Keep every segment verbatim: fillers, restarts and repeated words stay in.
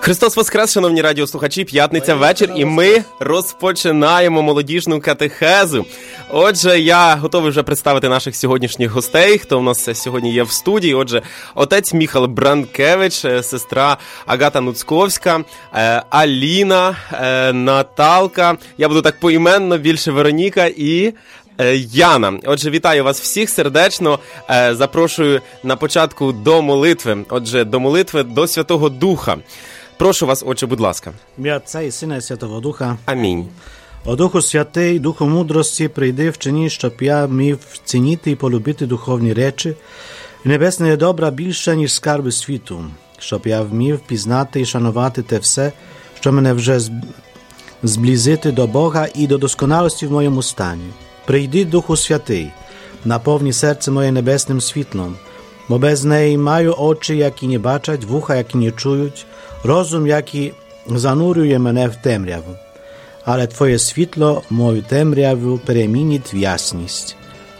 Христос Воскрес, шановні радіослухачі, п'ятниця вечір, і ми розпочинаємо молодіжну катехезу. Отже, я готовий вже представити наших сьогоднішніх гостей, хто в нас сьогодні є в студії. Отже, отець Міхал Бранкевич, сестра Агата Нуцьковська, Аліна, Наталка, я буду так поіменно, більше Вероніка і... Яна. Отже, вітаю вас всіх сердечно. Запрошую на початку до молитви. Отже, до молитви до Святого Духа. Прошу вас, Отче, будь ласка. Ім'я Отця і Сина і Святого Духа. Амінь. О Духу Святий, Духу мудрості, прийди вчини, щоб я міг цінити і полюбити духовні речі. Небесне є добра більше, ніж скарби світу, щоб я вмів пізнати і шанувати те все, що мене вже зблизити до Бога і до досконалості в моєму стані. Прийди, Духу Святий, наповні серце моє небесним світлом, бо без неї маю очі, які не бачать, вуха, які не чують, розум, який занурює мене в темряву. Але Твоє світло мою темряву перемінить в ясність.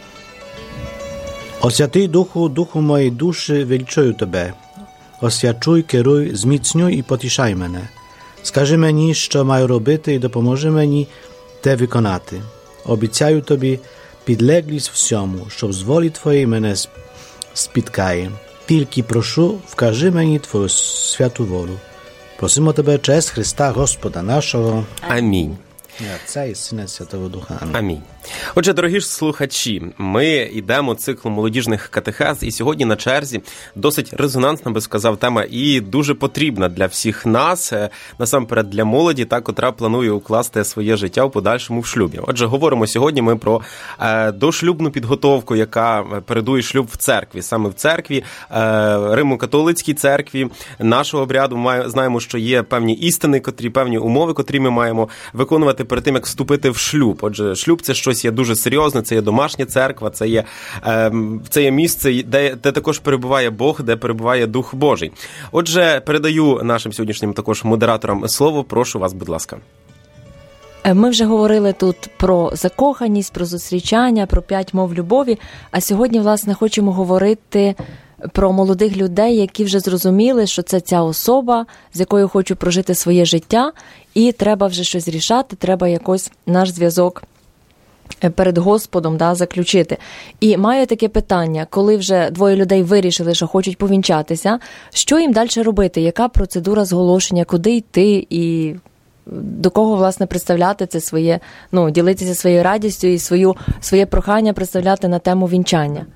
О Святий Духу, Духу моєї душі, величаю Тебе. Освячуй, керуй, зміцнюй і потішай мене. Скажи мені, що маю робити, і допоможи мені те виконати. Обіцяю Тобі підлеглість всьому, щоб з волі Твоєї мене спіткає. Тільки прошу, вкажи мені Твою святу волю. Просимо Тебе через Христа Господа нашого. Амінь. Отця і Сина і Святого Духа. Амінь. Амінь. Отже, дорогі ж слухачі, ми йдемо циклом молодіжних катехез, і сьогодні на черзі досить резонансна, би сказав, тема і дуже потрібна для всіх нас, насамперед для молоді, та, котра планує укласти своє життя в подальшому в шлюбі. Отже, говоримо сьогодні ми про е, дошлюбну підготовку, яка передує шлюб в церкві. Саме в церкві, е, Римо-католицькій церкві, нашого обряду, має, знаємо, що є певні істини, котрі, певні умови, котрі ми маємо виконувати перед тим, як вступити в шлюб. Отже, шлюб – це щось є дуже серйозне, це є домашня церква, це є, е, це є місце, де, де також перебуває Бог, де перебуває Дух Божий. Отже, передаю нашим сьогоднішнім також модераторам слово. Прошу вас, будь ласка. Ми вже говорили тут про закоханість, про зустрічання, про п'ять мов любові, а сьогодні, власне, хочемо говорити про молодих людей, які вже зрозуміли, що це ця особа, з якою хочу прожити своє життя, і треба вже щось рішати, треба якось наш зв'язок перед Господом, да, заключити. І маю таке питання, коли вже двоє людей вирішили, що хочуть повінчатися, що їм далі робити? Яка процедура зголошення, куди йти і до кого, власне, представляти це своє, ну, ділитися своєю радістю і свою, своє прохання представляти на тему вінчання?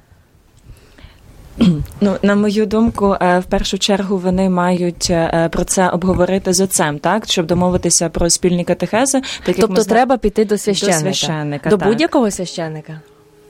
Ну, на мою думку, в першу чергу вони мають про це обговорити з отцем, так, щоб домовитися про спільні катехези. Так, тобто зна... треба піти до священника? До священника, До так. будь-якого священника?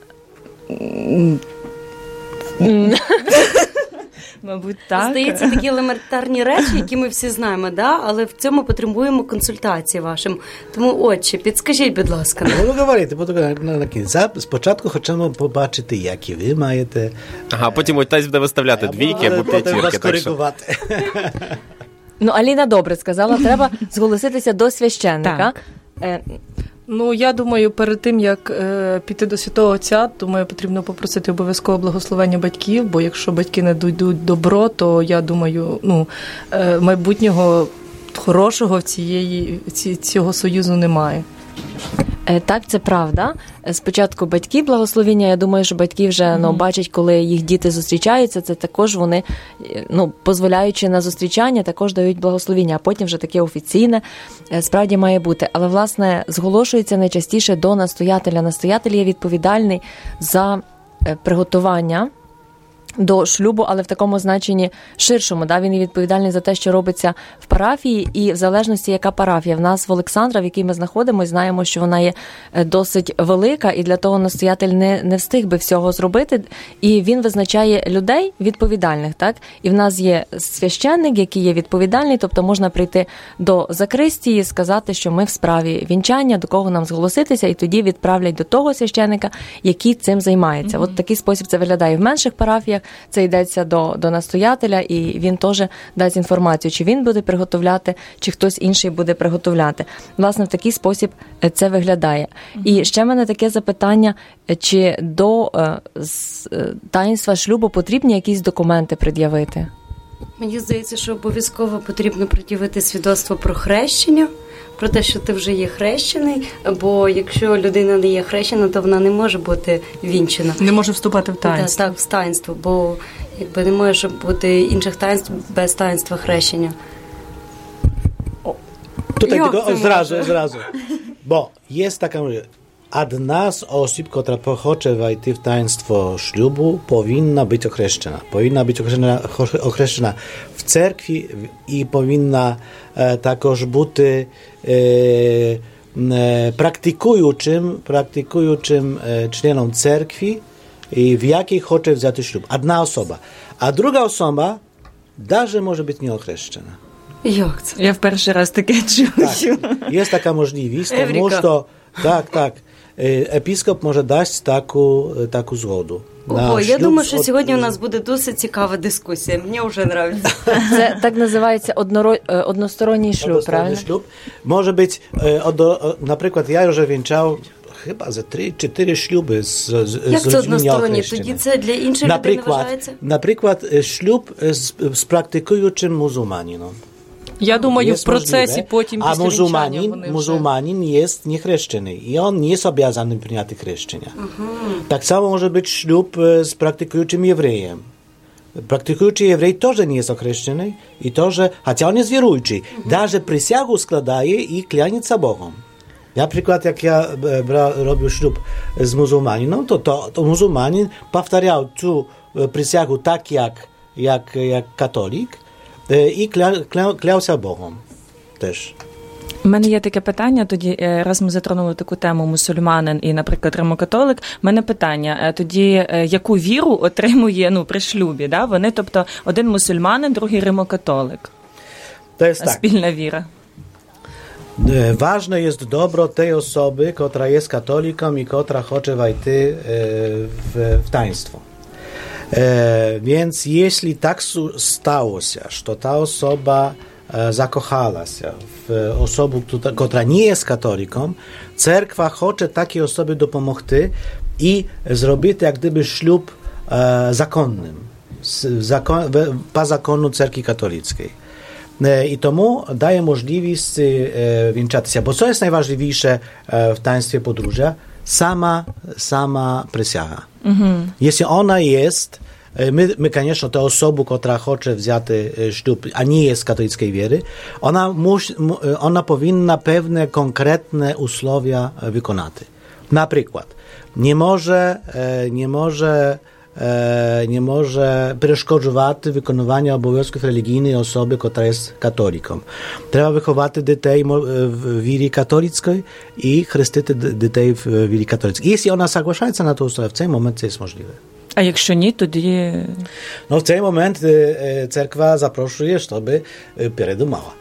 Мабуть, так. Здається, такі елементарні речі, які ми всі знаємо, да? Але в цьому потребуємо консультації вашим. Тому, Отче, підскажіть, будь ласка. Ну, говорите, спочатку хочемо побачити, які ви маєте. Ага, потім отець буде виставляти двійки або п'ятірки. Так що... Ну, Аліна добре сказала, треба зголоситися до священника. Так. Ну, я думаю, перед тим, як е, піти до Святого Отця, думаю, потрібно попросити обов'язково благословення батьків, бо якщо батьки не дадуть добро, то, я думаю, ну, е, майбутнього хорошого в цієї, ці, цього союзу немає. Так, це правда. Спочатку батьки благословення, я думаю, що батьки вже mm-hmm. ну, бачать, коли їх діти зустрічаються, це також вони, ну, дозволяючи на зустрічання, також дають благословення, а потім вже таке офіційне справді має бути. Але, власне, зголошується найчастіше до настоятеля. Настоятель є відповідальний за приготування до шлюбу, але в такому значенні ширшому. Да? Він є відповідальний за те, що робиться в парафії, і в залежності, яка парафія. В нас в Олександра, в якій ми знаходимося, знаємо, що вона є досить велика, і для того настоятель не, не встиг би всього зробити, і він визначає людей відповідальних. Так? І в нас є священник, який є відповідальний, тобто можна прийти до закристії, сказати, що ми в справі вінчання, до кого нам зголоситися, і тоді відправлять до того священника, який цим займається. Mm-hmm. От такий спосіб це виглядає в менших парафіях. Це йдеться до, до настоятеля, і він теж дасть інформацію, чи він буде приготовляти, чи хтось інший буде приготовляти. Власне, в такий спосіб це виглядає. Mm-hmm. І ще в мене таке запитання, чи до е, з, таїнства шлюбу потрібні якісь документи пред'явити? Мені здається, що обов'язково потрібно пред'явити свідоцтво про хрещення, про те, що ти вже є хрещений, бо якщо людина не є хрещена, то вона не може бути вінчена. Не може вступати в таїнство. Так, так, в таїнство, бо якби не може бути інших таїнств без таїнства хрещення. Tutaj Jak tylko to zrazu, może? zrazu. Bo jest taka możliwość. Одна з осіб, котра хоче войти в таїнство шлюбу, повинна бути охрещена. Повинна бути охрещена, охрещена в церкві і повинна е, також бути е, е, практикуючим, практикуючим е, членом церкви, і в якій хоче взяти шлюб. Одна особа. А друга особа навіть може бути не охрещена. Як це? Я в перший раз таке чую. Так, є така можливість, тому Евріка. що так, так. Епіскоп може дасть таку, таку згоду. Ого, я думаю, що сьогодні у нас буде досить цікава дискусія. Мені вже подобається. Це так називається одноро... односторонній шлюб, правильно? Шлюб. Може бути, наприклад, я вже вінчав chyba ze три-чотири шлюби з, з, Як з це людьми односторонні? неохрещеними. Тоді це для іншої людини вважається? Наприклад, шлюб з, з практикуючим мусульманином. Я думаю, Є в процесі можливе, потім а після мусульманин, вінчання вони вже... мусульманин є нехрещений, і він не зобов'язаний прийняти хрещення. Uh-huh. Так само може бути шлюб з практикуючим євреєм. Практикуючий єврей теж не є охрещений, і теж, хоча він є віруючий, uh-huh. навіть присягу складає і кляняться Богом. Наприклад, як я брав, робив шлюб з мусульманином, то, то, то мусульманин повторяв цю присягу так, як, як, як католік, і кля, кля, клявся Богом теж. У мене є таке питання, тоді, раз ми затронули таку тему мусульманин і, наприклад, римокатолик, в мене питання, тоді яку віру отримує, ну, при шлюбі, да? Вони, тобто, один мусульманин, другий римокатолик. To jest tak. Спільна віра. Ważne jest dobro tej osoby, która jest katoliką i która chce wejść w, w taństwo. E, więc jeśli tak stało się, że ta osoba e, zakochała się w osobie, która nie jest katoliką, cerkwa chce takiej osobie dopomóc i zrobić jak gdyby ślub e, zakonnym, zakon, po zakonu cerkwi katolickiej. I tomu daje możliwość e, wieńczać się. Bo co jest najważniejsze e, w taństwie podróży? Sama, sama przysięga. Mhm. Jeśli ona jest, my, my koniecznie tę osobę, która chce wziąć ślub, a nie jest katolickiej wiery, ona, mus, ona powinna pewne konkretne usłowia wykonać. Na przykład, nie może, nie może nie może przeszkodzić wykonywaniu obowiązków religijnych osoby, która jest katoliką. Trzeba wychować dzieci w wierze katolickiej i chrzcić dzieci w wierze katolickiej. Jeśli ona zgłasza się na to, w tym momencie jest możliwe. А якщо ні, тоді... No w ten moment cerkwa zaproszuje, żeby передумала.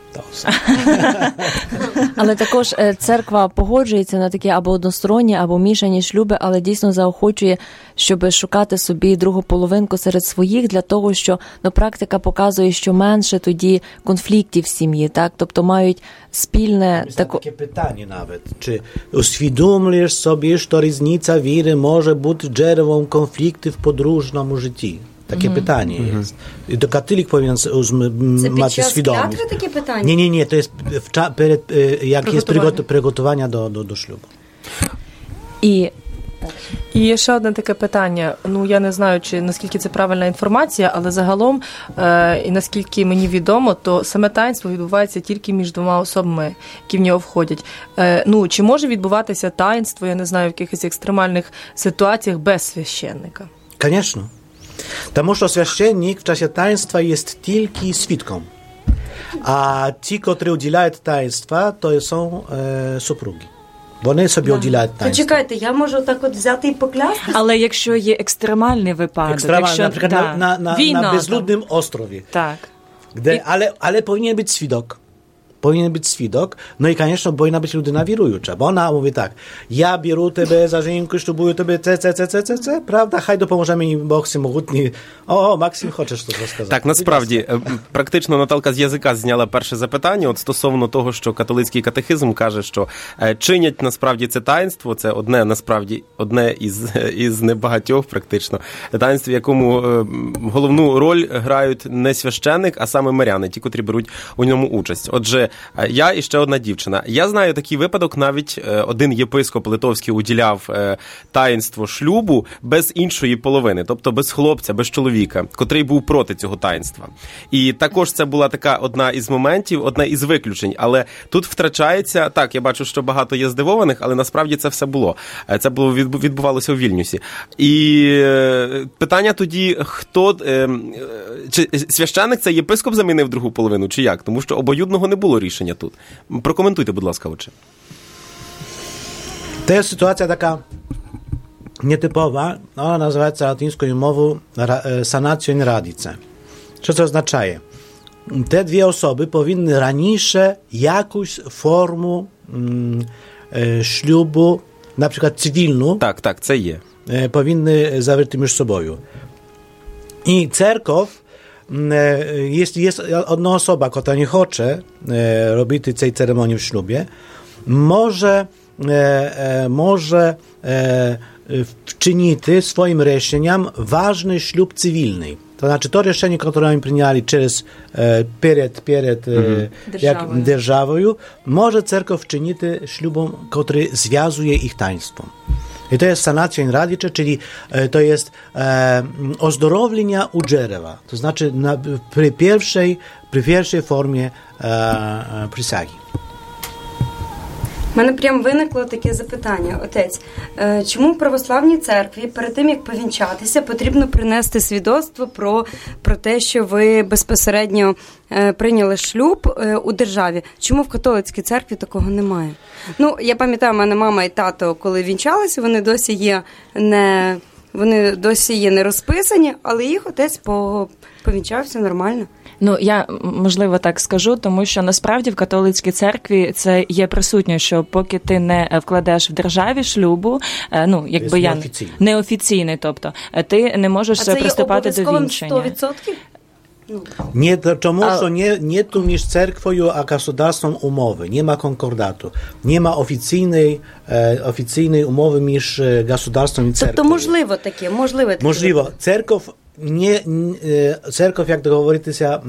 Але також церква погоджується на такі або односторонні, або мішані шлюби, але дійсно заохочує, щоб шукати собі другу половинку серед своїх, для того, що ну, практика показує, що менше тоді конфліктів в сім'ї, так? Тобто мають спільне... Jest тако... takie pytanie nawet, czy uświadomisz sobie, że różnica wiary może być drzewem konflikty w podróżnym życiu? Takie mm-hmm. pytanie mm-hmm. jest. I to katolik powinien mieć świadomość. Це таке питання? Nie, nie, nie, to jest w cza- перед, jak jest przygotowania do, do, do ślubu. І І є ще одне таке питання. Ну, я не знаю, чи наскільки це правильна інформація, але загалом, е, і наскільки мені відомо, то саме таїнство відбувається тільки між двома особами, які в нього входять. Е, ну, чи може відбуватися таїнство, я не знаю, в якихось екстремальних ситуаціях без священника? Конечно. Тому що священник в часі таїнства є тільки свідком. А ті, котрі уділяють таїнства, то są е, супруги. Вони собі уділяють таїнство. Почекайте, я можу так от взяти і поклястися? Але якщо є екстремальний випадок, Екстремальний, якщо, наприклад, да, на, на, війна, на безлюдному острові. Так. Де, І... але, але повинен бути свідок. powinien być świadok, no i koniecznie powinna być ludyna wirująca, bo ona mówi tak, ja bieru tebe za żonkę, ślubuję tebe, c, c, c, c, c, c, правда, хай допоможемо їм Бог всемогутній. О, Максим, хочеш щось розказати? Так, насправді, практично Наталка з язика зняла перше запитання от стосовно того, що католицький катехизм каже, що чинять насправді це таїнство, це одне, насправді, одне із, із небагатьох практично таїнств, в якому головну роль грають не священник, а саме миряни, ті, котрі беруть у ньому участь. Отже, я і ще одна дівчина. Я знаю такий випадок, навіть один єпископ литовський уділяв таїнство шлюбу без іншої половини, тобто без хлопця, без чоловіка, котрий був проти цього таїнства. І також це була така одна із моментів, одне із виключень, але тут втрачається, так, я бачу, що багато є здивованих, але насправді це все було. Це було відбувалося у Вільнюсі. І питання тоді, хто, чи священник це єпископ замінив другу половину, чи як? Тому що обоюдного не було рішення тут. Прокоментуйте, будь ласка, отже. Це ситуація така nietypowa, ona nazywa się łacińską mową sanacją in radice. Co to oznacza? Te dwie osoby powinny raniejsze jakąś formę mm, ślubu, na przykład cywilną, tak, tak, co je. powinny zawrzeć między sobą. I cerkow, jeśli jest jedna osoba, która nie chce robić tej ceremonii w ślubie, może, może wczyniti swoim решенням ważny ślub cywilny. To znaczy to решение, które oni przyjęli przez przed, przed mm. державою, może cerkow wczynić ślubem, który związuje ich taństwo. I to jest sanacja in radice, czyli to jest e, ozdrowienia u drzewa. To znaczy na, przy, pierwszej, przy pierwszej formie e, присяги. У мене прям виникло таке запитання, отець. Чому в православній церкві перед тим, як повінчатися, потрібно принести свідоцтво про, про те, що ви безпосередньо прийняли шлюб у державі? Чому в католицькій церкві такого немає? Ну, я пам'ятаю, у мене мама і тато, коли вінчалися, вони досі є не, вони досі є не розписані, але їх отець повінчався нормально. Ну, я, можливо, так скажу, тому що насправді в католицькій церкві це є присутньо, що поки ти не вкладеш в державі шлюбу, ну, якби я неофіційний. неофіційний, тобто, ти не можеш приступати до вінчання. А це є обов'язковим сто відсотків? Nie, czemu, a... że nie, nie tu między cerkwią a gospodarstwem umowy. Nie ma konkordatu. Nie ma oficjalnej, e, oficjalnej umowy między gospodarstwem i cerkwią. To możliwe takie, możliwe takie. Możliwe. Cerkow, nie, e, cerkow, jak to говориться,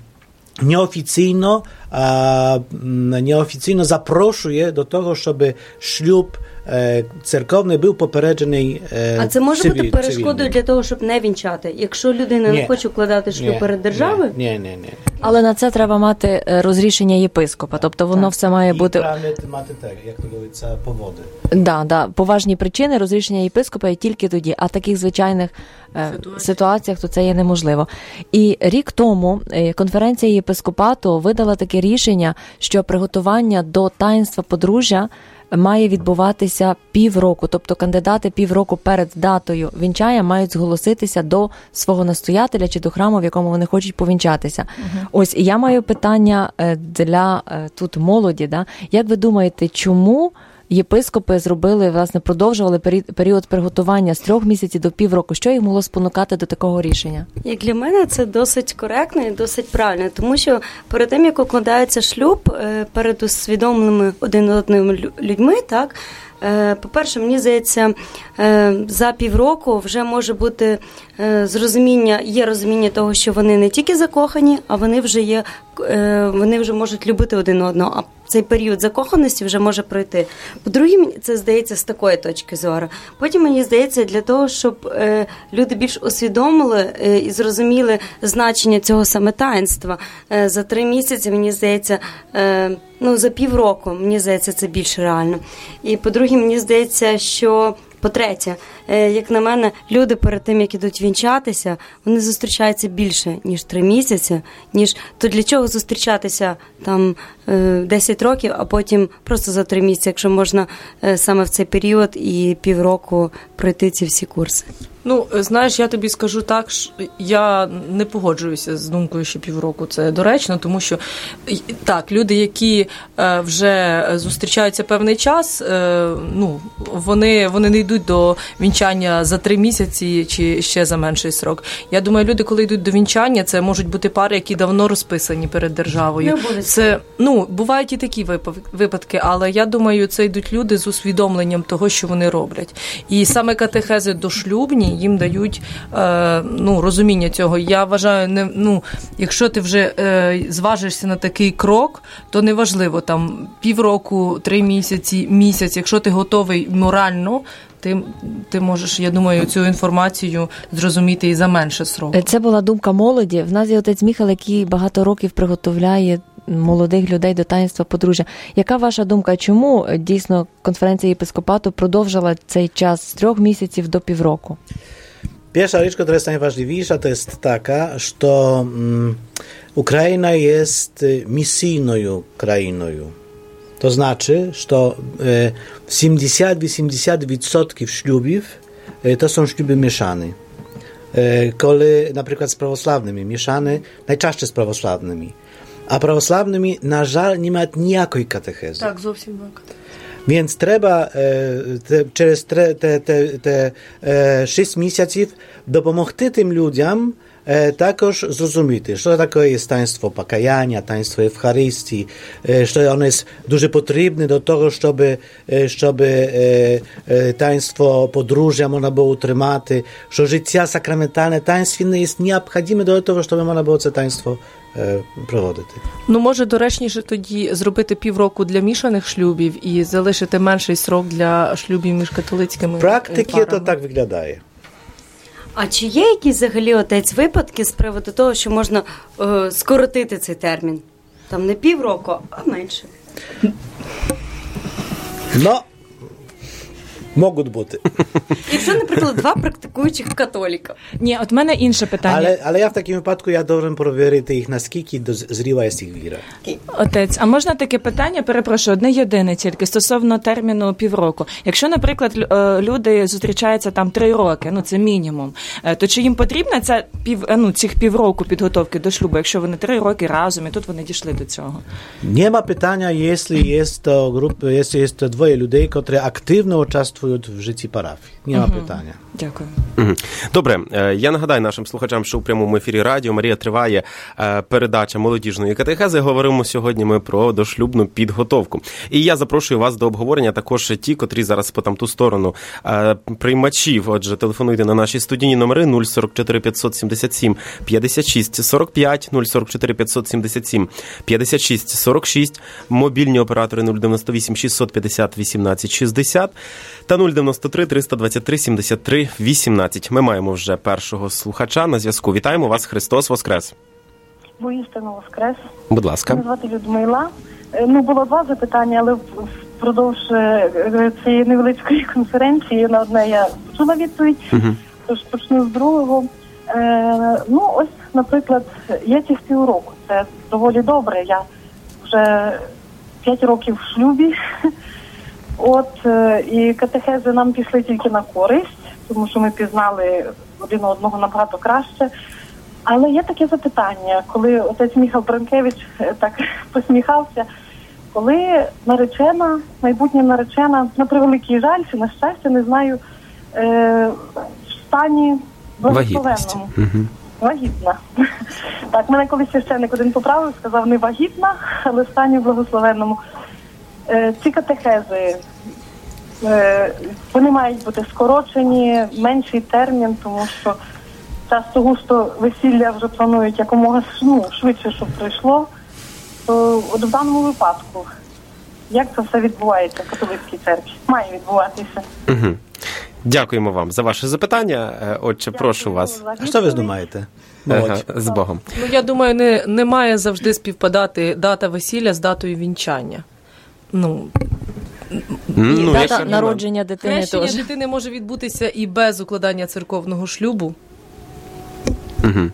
nieoficjalno, a, nieoficjalno zaproszuje do tego, żeby ślub церковний був попереджений цивільним. А це може бути перешкодою для того, щоб не вінчати? Якщо людина ні. не хоче укладати шлюб перед державою? Ні, ні, ні. Але на це треба мати розрішення єпископа, тобто воно так. все має і бути... І мати так, як то говориться, поводи. Да, да, поважні причини, розрішення єпископа і тільки тоді, а в таких звичайних е, ситуаціях то це є неможливо. І рік тому конференція єпископату видала таке рішення, що приготування до таїнства подружжя має відбуватися півроку, тобто кандидати півроку перед датою вінчання мають зголоситися до свого настоятеля чи до храму, в якому вони хочуть повінчатися. Uh-huh. Ось, і я маю питання для тут молоді, да? Як ви думаєте, чому єпископи зробили, власне, продовжували період приготування з трьох місяців до півроку? Що їх могло спонукати до такого рішення? Як для мене це досить коректно і досить правильно, тому що перед тим, як укладається шлюб, перед усвідомленими один одним людьми, так, по-перше, мені здається, за півроку вже може бути зрозуміння, є розуміння того, що вони не тільки закохані, а вони вже є, вони вже можуть любити один одного, а цей період закоханості вже може пройти. По-друге, мені це здається з такої точки зору. Потім, мені здається, для того, щоб люди більш усвідомили і зрозуміли значення цього саме таїнства, за три місяці, мені здається, ну, за півроку, мені здається, це більш реально. І, по-друге, мені здається, що, по-третє, як на мене, люди перед тим, як ідуть вінчатися, вони зустрічаються більше, ніж три місяці, ніж то для чого зустрічатися там десять років, а потім просто за три місяці, якщо можна саме в цей період і півроку пройти ці всі курси. Ну, знаєш, я тобі скажу так, я не погоджуюся з думкою, що півроку це доречно, тому що, так, люди, які вже зустрічаються певний час, ну, вони, вони не йдуть до вінчання за три місяці чи ще за менший срок. Я думаю, люди, коли йдуть до вінчання, це можуть бути пари, які давно розписані перед державою. Це, ну, бувають і такі випадки, але я думаю, це йдуть люди з усвідомленням того, що вони роблять. І саме катехези дошлюбні їм дають е, ну, розуміння цього. Я вважаю, не, ну, якщо ти вже е, зважишся на такий крок, то неважливо, там, півроку, три місяці, місяць, якщо ти готовий морально, ти, ти можеш, я думаю, цю інформацію зрозуміти і за менше сроку. Це була думка молоді. В нас є отець Міхал, який багато років приготовляє молодих людей до таїнства подружжя. Яка ваша думка, чому дійсно конференція єпископату продовжила цей час з трьох місяців до півроку? Pierwsza rzecz, która jest najważniejsza, to jest taka, że um, Ukraina jest misyjną krainą. To znaczy, że e, siedemdziesiąt do osiemdziesięciu procent ślubów e, to są śluby mieszane. E, kole, na przykład z prawosławnymi, mieszane najczęściej z prawosławnymi. A prawosławnymi, na żal, nie ma nijakiej katechezy. Tak, zowsім tak. Więc trzeba te, przez te, te, te, te e, sześć miesięcy dopomogти tym ludziom e, також зрозуміти, що таке є таїнство покаяння, таїнство Євхаристії, e, що воно є дуже потрібне до того, щоб, щоб e, e, таїнство подружжя можна було утримати, що життя сакраментальне таїнственне є необхідне до того, щоб можна було це таїнство проводити. Ну, може, доречніше тоді зробити півроку для мішаних шлюбів і залишити менший срок для шлюбів між католицькими парами. Практики то так виглядає. А чи є якісь взагалі, отець, випадки з приводу того, що можна е, скоротити цей термін? Там не півроку, а менше. Ну, можуть бути. Якщо, наприклад, два практикуючих католіка. Ні, от в мене інше питання. Але, але я в такому випадку, я повинен перевірити їх, наскільки зріла є їх віра. Отець, а можна таке питання, перепрошую, одне єдине тільки, стосовно терміну півроку. Якщо, наприклад, люди зустрічаються там три роки, ну це мінімум, то чи їм потрібна ця пів, ну, цих півроку підготовки до шлюбу, якщо вони три роки разом і тут вони дійшли до цього? Нема питання, якщо є група, якщо є двоє людей, які активно участвують в житті парафії. Нема угу. питання. Дякую. Угу. Добре, я нагадаю нашим слухачам, що у прямому ефірі Радіо Марія триває передача молодіжної катехези. Говоримо сьогодні ми про дошлюбну підготовку. І я запрошую вас до обговорення також ті, котрі зараз по там ту сторону приймачів. Отже, телефонуйте на наші студійні номери нуль сорок чотири п'ятсот сімдесят сім п'ятдесят шість сорок п'ять, нуль сорок чотири п'ятсот сімдесят сім п'ятдесят шість сорок шість, мобільні оператори нуль дев'яносто вісім шістсот п'ятдесят вісімнадцять шістдесят та нуль дев'яносто три триста двадцять три сімдесят три вісімнадцять. Ми маємо вже першого слухача на зв'язку. Вітаємо вас, Христос Воскрес. Воістину Воскрес. Будь ласка. Мене звати Людмила. Ну, було два запитання, але впродовж цієї невеличкої конференції на одне я почула відповідь, угу. Тож почну з другого. Е, ну, ось, наприклад, є цих півроку. Це доволі добре. Я вже п'ять років в шлюбі. От, і катехези нам пішли тільки на користь, тому що ми пізнали один одного набагато краще. Але є таке запитання, коли отець Міхал Бранкевич так посміхався, коли наречена, майбутня наречена, на превеликий жаль, чи на щастя, не знаю, е, в стані благословенному. Угу. Вагітна. Так, мене колись священник один поправив, сказав не вагітна, але в стані благословенному. Е, ці катехези, е, вони мають бути скорочені, менший термін, тому що часто густо весілля вже планують якомога ну, швидше, щоб прийшло. То от в даному випадку, як це все відбувається в католицькій церкві? Має відбуватися. Угу. Дякуємо вам за ваше запитання. Отче, Дякую, прошу вас. А що ви думаєте? Ага, з Богом. Ну, я думаю, не, не має завжди співпадати дата весілля з датою вінчання. Ну, Ну, дата якщо народження дитини Хрещення теж. дитини може відбутися і без укладання церковного шлюбу. Угу.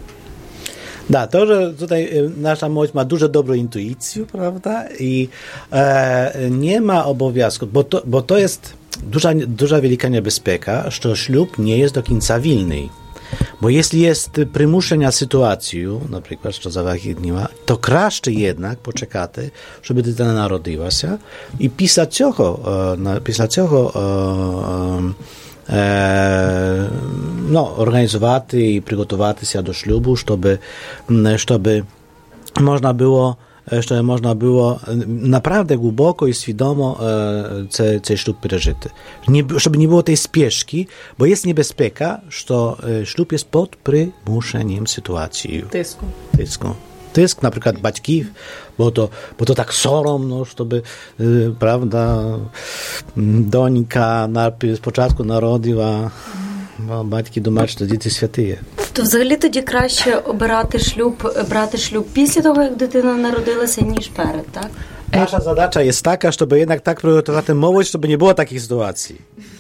Da, to, że tutaj nasza młodzież ma dużo dobrą intuicję, prawda? I e, nie ma obowiązku, bo to, bo to jest duża, duża wielka niebezpieka, że ślub nie jest do końca wilny. Bo jeśli jest przymuszenia sytuacją, na przykład, że zawahidniła, to краще jednak poczekати, żeby dитина народила się i після цього, e, після цього e, E, no, organizować i przygotować się do ślubu, żeby, żeby można było, żeby można było naprawdę głęboko i świadomo e, ten ślub przeżyć. Nie, żeby nie było tej spieszki, bo jest niebezpieka, że ślub jest pod przymuszeniem sytuacji. Тиску. Tysku. Tysk, na przykład baćkiw, bo to, bo to tak sorom, no, żeby, y, prawda, dońka najpierw spочатку народила, а батьки думають, що діти святиє. То взагалі тоді краще обирати шлюб, брати шлюб після того, як дитина народилася, ніж перед, так? Nasza zadacza jest taka, żeby jednak tak przygotować młodzież, żeby nie było takich sytuacji.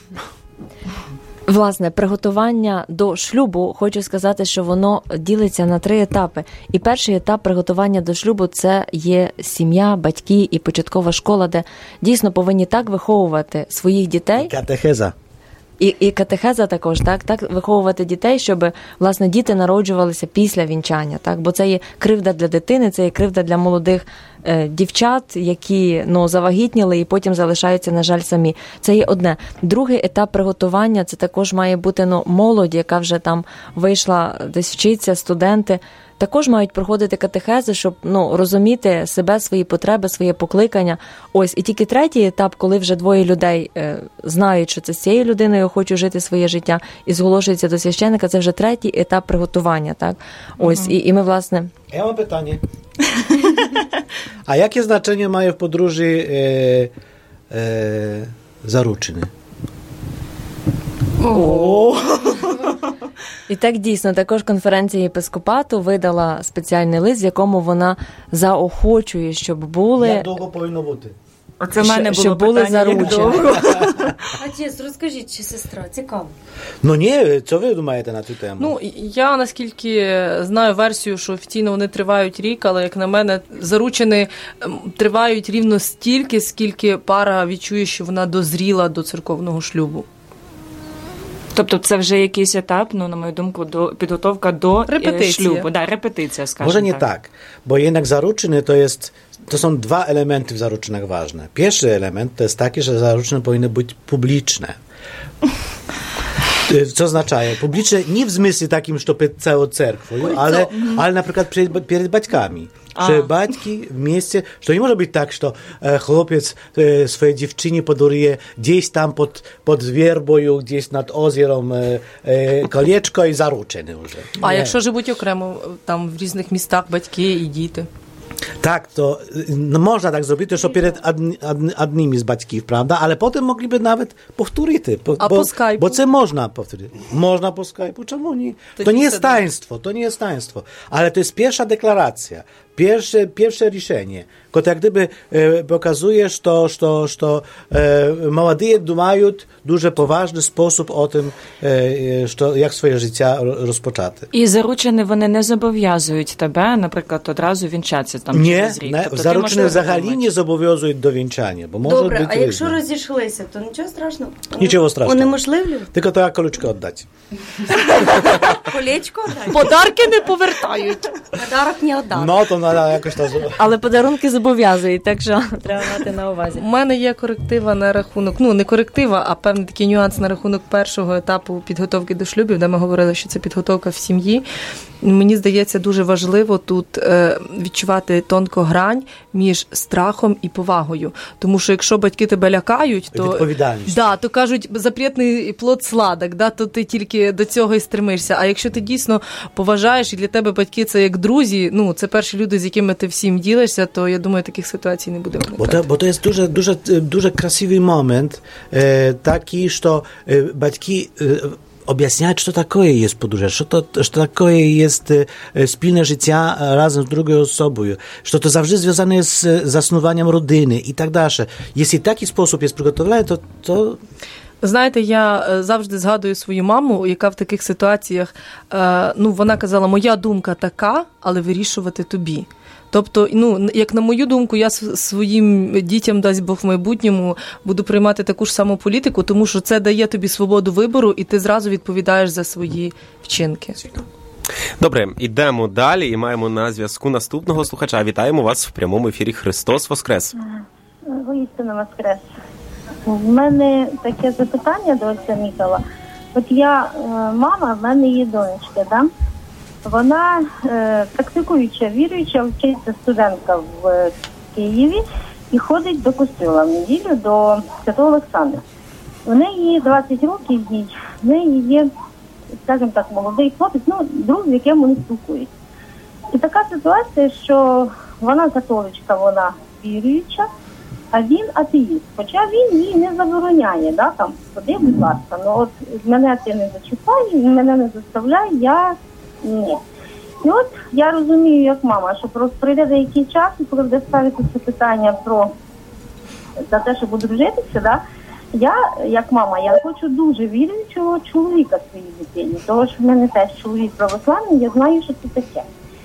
Власне, приготування до шлюбу, хочу сказати, що воно ділиться на три етапи. І перший етап приготування до шлюбу – це є сім'я, батьки і початкова школа, де дійсно повинні так виховувати своїх дітей. Katecheza. І, і катехеза також, так, так виховувати дітей, щоб, власне, діти народжувалися після вінчання, так, бо це є кривда для дитини, це є кривда для молодих е, дівчат, які, ну, завагітніли і потім залишаються, на жаль, самі. Це є одне. Другий етап приготування, це також має бути, ну, молодь, яка вже там вийшла десь вчиться, студенти, також мають проходити катехези, щоб, ну, розуміти себе, свої потреби, своє покликання. Ось, і тільки третій етап, коли вже двоє людей е, знають, що це з цією людиною хочу жити своє життя, і зголошуються до священника, це вже третій етап приготування, так? Ось, mm-hmm. і, і ми, власне... Ja mam pytanie. A jakie znaczenie mają w podróży e, e, zaruczyny? О! І так дійсно, також конференція єпископату видала спеціальний лист, в якому вона заохочує, щоб були... Як довго повинно бути? Оце в мене було щоб були питання, як заручені. довго. Отець, розкажіть, чи сестра, цікаво. Ну ні, що ви думаєте на цю тему? Ну, я наскільки знаю версію, що офіційно вони тривають рік, але, як на мене, заручені тривають рівно стільки, скільки пара відчує, що вона дозріла до церковного шлюбу. Тобто це вже якийсь етап, ну, на мою думку, до, підготовка до Репетиція. шлюбу. Да, репетиція, скажімо Może nie так. tak, bo jednak zaruczyny to jest, to są dwa elementy w zaruczynach ważne. Pierwszy element to jest taki, że zaruczyny powinny być publiczne. Co oznacza? Publiczne nie w zmysłie takim, że to przed całą cerkwią, ale, ale na przykład przed, przed baćkami. Że baćki w mieście, że to nie może być tak, że e, chłopiec e, swojej dziewczynie podaruje gdzieś tam pod, pod wierbою, gdzieś nad озером e, e, колечко і заручене вже. А Ні. якщо живуть окремо, там в різних містах батьки і діти? Tak, to no, można tak zrobić, że przed adni, adni, adnymi z baćków, prawda? Ale potem mogliby nawet powtórzyć. Po, A bo, po Skype'u? Bo co można powtórzyć? Można po Skype'u, czemu nie? To, To nie nie jest wtedy. taństwo, to nie jest taństwo. Ale to jest pierwsza deklaracja, pierwsze, pierwsze решение. Kot jak gdyby e, pokazujesz to, że, że e, młodzi думаją дуже poważny sposób o tym, e, że, jak swoje życie rozpoczęte. І заручені вони не зобов'язують тебе, наприклад, одразу вінчатися там Nie, через рік. не, Тобто, ти заручені можливо взагалі думаєш. не зобов'язують до вінчання, бо може Добре, бути а якщо різне. розійшлися, то нічого страшного? Нічого страшного. Унеможливлюють? Tylko to jak koleczkę oddać. Колечко дай. Подарки не повертають. Подарок не отдам. No to треба якось to zrobić. Але подарунки зобов'язують, так що треба мати на увазі. У мене є коректива на рахунок, ну не коректива, а певний такий нюанс на рахунок першого етапу підготовки до шлюбів, де ми говорили, що це підготовка в сім'ї. Мені здається, дуже важливо тут е, відчувати тонку грань між страхом і повагою. Тому що якщо батьки тебе лякають, то, Відповідальність. да, то кажуть, запретний плод сладок, да, то ти тільки до цього і стремишся. А якщо ти дійсно поважаєш, і для тебе батьки це як друзі, ну це перші люди, з якими ти всім ділишся, то я думаю, таких ситуацій не буде виникати. Bo to, bo to jest duży, duży, duży krasiwy moment, e, taki, że e, батьки e, objaśniać, co takoje jest podróże, co to, co takoje jest wspólne życie razem z drugą osobą, że to zawsze związane jest z zasnuwaniem rodziny i tak dalej. Jeśli taki sposób jest przygotowany, to, to... Знаєте, я завжди згадую свою маму, яка в таких ситуаціях, ну, вона казала, моя думка така, але вирішувати тобі. Тобто, ну, як на мою думку, я своїм дітям, дасть Бог, в майбутньому буду приймати таку ж саму політику, тому що це дає тобі свободу вибору, і ти зразу відповідаєш за свої вчинки. Добре, ідемо далі і маємо на зв'язку наступного слухача. Вітаємо вас в прямому ефірі «Христос Воскрес». Воістину Воскрес. В мене таке запитання до отця Михайла. От я мама, в мене є донечка, да? Вона е, практикуюча, віруюча, вчиться студентка в Києві і ходить до костюла в неділю до Святого Олександра. В неї двадцять років їй, в неї є, скажімо так, молодий хлопець, ну, друг, з яким вони спілкуються. І така ситуація, що вона католичка, вона віруюча, а він атеїст. Хоча він їй не забороняє, да, там, ходи, будь ласка, ну от мене ти не зачіпай, мене не заставляй, я ні. І от я розумію, як мама, що просто прийде деякий час, і коли буде ставитися питання про за те, що буду дружитися, да, я, як мама, я хочу дуже віруючого чоловіка своїй дитині, тому що в мене теж чоловік православний, я знаю, що це таке.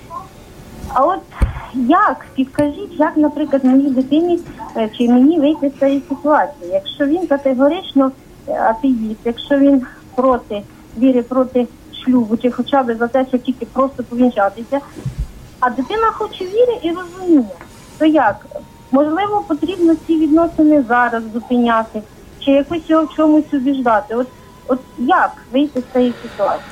А от як, підкажіть, як, наприклад, моїй дитині чи мені вийти з цієї ситуації? Якщо він категорично атеїст, якщо він проти віри, проти шлюбу, чи хоча б за те, що тільки просто повінчатися, а дитина хоче віри і розуміння, то як? Можливо, потрібно ці відносини зараз зупиняти, чи якось його в чомусь убіждати? От, от як вийти з цієї ситуації?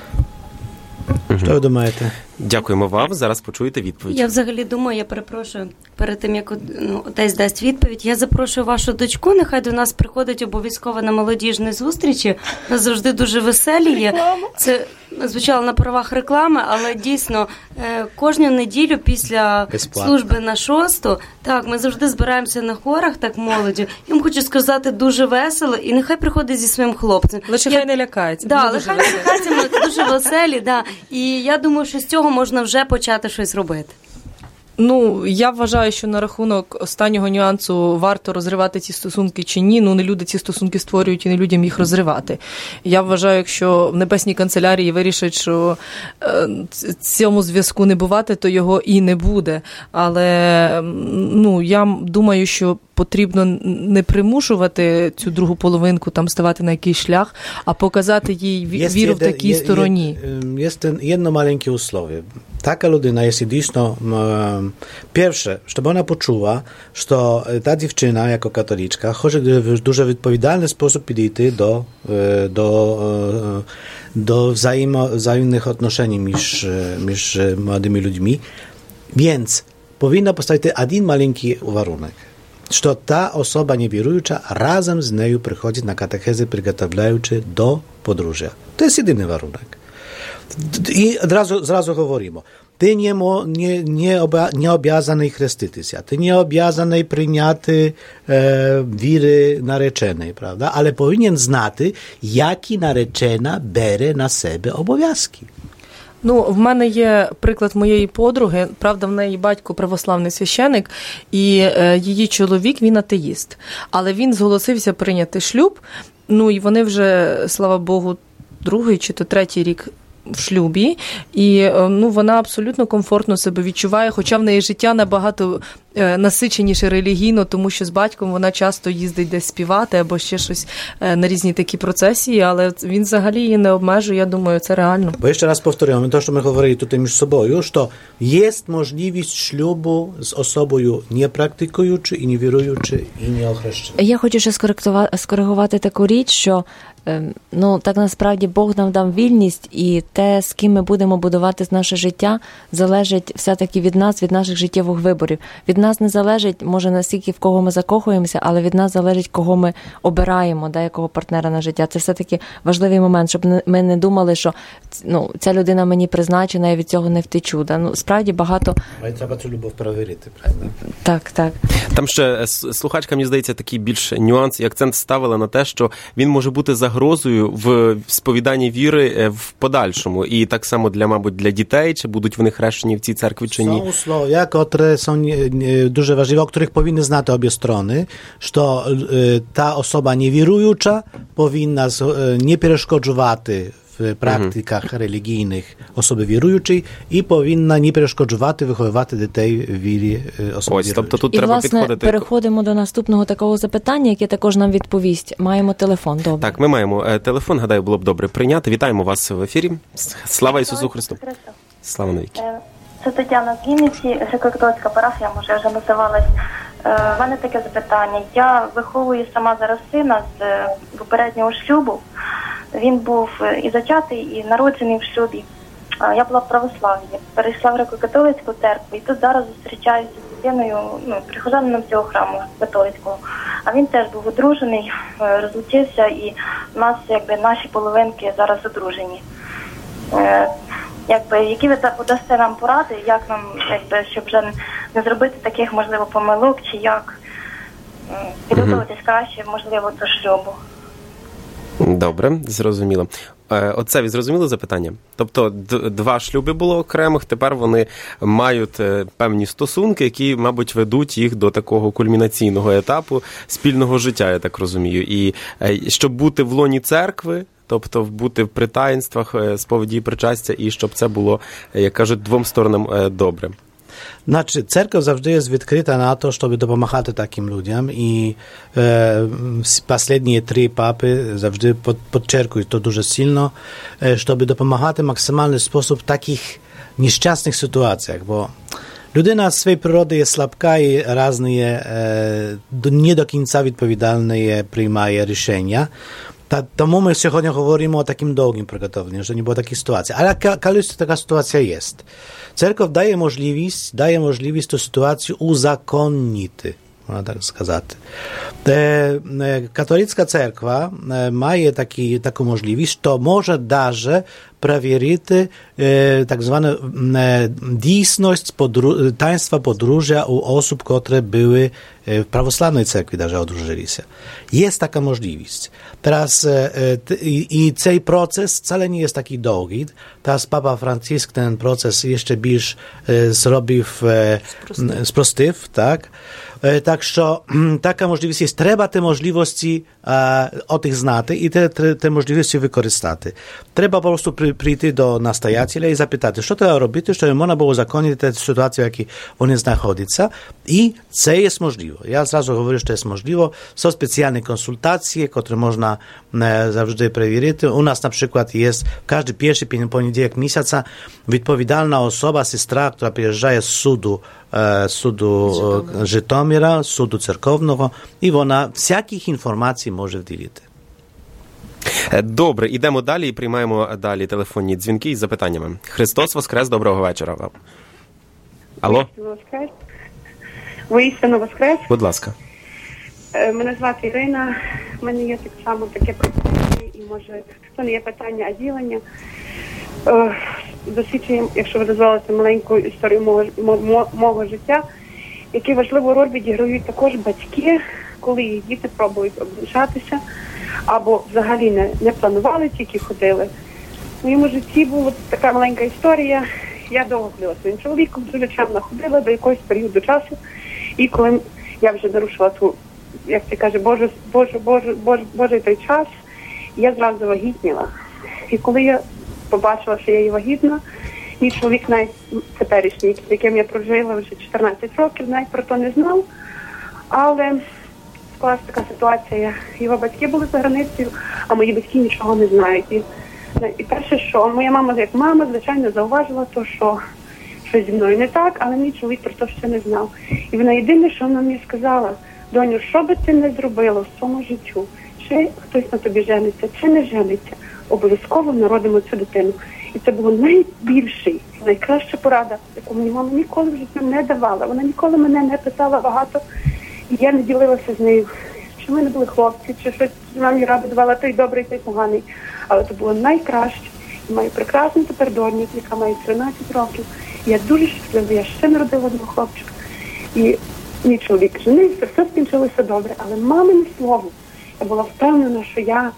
Що ви думаєте? Дякуємо вам. Зараз почуєте відповідь. Я взагалі думаю, я перепрошую, перед тим, як ну, отець дасть відповідь, я запрошую вашу дочку, нехай до нас приходить обов'язково на молодіжні зустрічі. У нас завжди дуже веселі є. Це звучало на правах реклами, але дійсно кожну неділю після Безплатно. служби на шосту, так, ми завжди збираємося на хорах, так, молоді. Їм хочу сказати, дуже весело, і нехай приходить зі своїм хлопцем. Лише хай не лякається. Да, лише не лякається, ми дуже веселі, да. І я думаю, що з цього можна вже почати щось робити. Ну, я вважаю, що на рахунок останнього нюансу варто розривати ці стосунки чи ні. Ну, не люди ці стосунки створюють і не людям їх розривати. Я вважаю, якщо в небесній канцелярії вирішать, що е, цьому зв'язку не бувати, то його і не буде. Але, ну, я думаю, що потрібно не примушувати цю другу половинку там ставати на якийсь шлях, а показати їй віру в такій стороні. Є jedno маленьке условие. Така людина, якщо дійсно, перше, щоб вона почула, що та дівчина, як католичка, хоче в дуже відповідальний спосіб підійти до, до, до взаємо, взаємних відношень між, між молодими людьми. Więc powinna postawić один маленький warunek, że ta osoba niewierująca razem z nią przychodzi na katechezy przygotowaючи do podróży. To jest jedyny warunek. I zrazu, zrazu говоримо, ти не, не, не, обя, не обязаний хреститися, ти не обязаний прийняти е, віри нареченої, правда? Але повинен знати, які наречена бере на себе обов'язки. Ну, в мене є приклад моєї подруги, правда, в неї батько православний священик, і е, її чоловік, він атеїст. Але він зголосився прийняти шлюб, ну, і вони вже, слава Богу, другий чи то третій рік в шлюбі, і ну, вона абсолютно комфортно себе відчуває, хоча в неї життя набагато насиченіше релігійно, тому що з батьком вона часто їздить десь співати або ще щось на різні такі процесії, але він взагалі її не обмежує, я думаю, це реально. Бо ще раз повторюємо, те, що ми говорили тут між собою, що є можливість шлюбу з особою не практикуючи, і не віруючи, і не охрещеною. Я хочу ще скоригувати таку річ, що ну, так насправді Бог нам дав вільність, і те, з ким ми будемо будувати наше життя, залежить все-таки від нас, від наших життєвих виборів. Від нас не залежить, може, настільки, в кого ми закохуємося, але від нас залежить, кого ми обираємо, да, якого партнера на життя. Це все-таки важливий момент, щоб ми не думали, що ну, ця людина мені призначена, я від цього не втечу. Да? Ну, справді багато... Але треба цю любов перевірити, правда? Так, так. Там ще слухачка, мені здається, такий більш нюанс і акцент ставила на те, що він може бути загрозою в сповіданні віри в подальшому. І так само, для, мабуть, для дітей, чи будуть вони хрещені в цій церкві, чи ні. Są условия, które są дуже важливі, o których powinny znać obie strony, że ta osoba niewierująca powinna nie przeszkadzać w praktykach mhm. religijnych osoby wieruючої і повинна не перешкоджувати виховувати дітей в вірі особи Ось, тобто тут і, треба власне, підходити... переходимо до наступного такого запитання, яке також нам відповість. Маємо телефон, добре. Так, ми маємо телефон, гадаю, було б добре прийняти. Вітаємо вас в ефірі. Слава Ісусу Христу. Слава навіки. Це Тетяна з Вінниці, греко-католицька парафія, може, вже називалась. В мене таке запитання. Я виховую сама зараз сина з попереднього шлюбу. Він був і зачатий, і народжений в шлюбі. Я була в православ'ї, перейшла в греко-католицьку церкву, і тут зараз зустрічаюся з дитиною, ну, прихожанином цього храму католицького. А він теж був одружений, розлучився, і в нас, якби, наші половинки зараз одружені. Якби, які ви подасте нам поради, як нам, якби, щоб вже не зробити таких, можливо, помилок, чи як підготуватись краще, можливо, до шлюбу? Добре, зрозуміло. Оце ви зрозуміли запитання? Тобто два шлюби було окремих, тепер вони мають певні стосунки, які, мабуть, ведуть їх до такого кульмінаційного етапу спільного життя, я так розумію. І щоб бути в лоні церкви, тобто бути в притаїнствах, сповіді і причастя, і щоб це було, як кажуть, двом сторонам добре. Znaczy, cerkiew zawsze jest відкрита na to, żeby допомагати таким людям, i e, последние три papy zawsze pod, podczerkują to дуже сильно, żeby допомагати максимальний sposób w takich nieszczęsnych sytuacjach, bo людина z swojej przyrody jest slabka i razne e, nie do końca odpowiedzialne przyjmuje решения. Та, тому ми сьогодні говоримо о таким довгим приготовленні, що не було таких ситуацій. Але коли така ситуація є, церква дає можливість, дає можливість ту ситуацію узаконити, можна так сказати. Католицька церква має такі, таку можливість, що може навіть перевірити так звану дійсність подру, таїнства подружжя у осіб, які були в православnej cerkwi даже odróżnili. Jest taka możliwość. Teraz i, i ten proces wcale nie jest taki długi. Teraz Papa Franciszek ten proces jeszcze bільш zrobił sprostyw, tak? Так що така можливість є. Треба ті можливості о тих знати і ті можливості використати. Треба просто прийти до настоятеля і запитати, що треба робити, щоб можна було законити ситуацію, в якій вони знаходяться. І це є можливо. Я зразу говорю, що це можливо. Są спеціальні консультації, які можна завжди перевірити. У нас, наприклад, є кожен перший понеділок місяця відповідальна особа, сестра, яка приїжджає з суду, суду Житомира. Житомира, суду церковного, і вона всяких інформацій може вділити. Добре, ідемо далі і приймаємо далі телефонні дзвінки із запитаннями. Христос Воскрес, доброго вечора вам. Алло? Воскрес. Воістину Воскрес. Будь ласка. Мене звати Ірина. У мене є так само таке питання, і може, це не є питання, а ділення. Досвідчуємо, якщо ви дозволите, маленьку історію мого, мого, мого життя, які важливу роль відіграють також батьки, коли їх діти пробують обручатися, або взагалі не, не планували, тільки ходили. В моєму житті була така маленька історія. Я довго ходила своїм чоловіком, дуже чемно ходила до якогось періоду часу, і коли я вже нарушила ту, як це каже, Боже, Боже, Боже, Боже, Божий той час, я зразу вагітніла. І коли я побачила, що я є вагітна, мій чоловік навіть теперішній, з яким я прожила вже чотирнадцять років, навіть про то не знав. Але склалася така ситуація. Його батьки були за границею, а мої батьки нічого не знають. І, і перше, що моя мама, як мама, звичайно, зауважила то, що щось зі мною не так, але мій чоловік про то ще не знав. І вона єдине, що вона мені сказала: доню, що би ти не зробила в своєму життю, чи хтось на тобі жениться, чи не жениться, обов'язково народимо цю дитину. І це було найбільший, найкраща порада, яку мені мама ніколи в житті не давала. Вона ніколи мене не питала багато, і я не ділилася з нею, чи в мене були хлопці, чи щось мамі раду давала, той добрий, той поганий. Але це було найкраще. І маю прекрасну тепер доньку, яка має тринадцять років. І я дуже щаслива, я ще народила одного хлопчика. І мій чоловік женився, все скінчилося добре, але мамине слово, я була впевнена, що я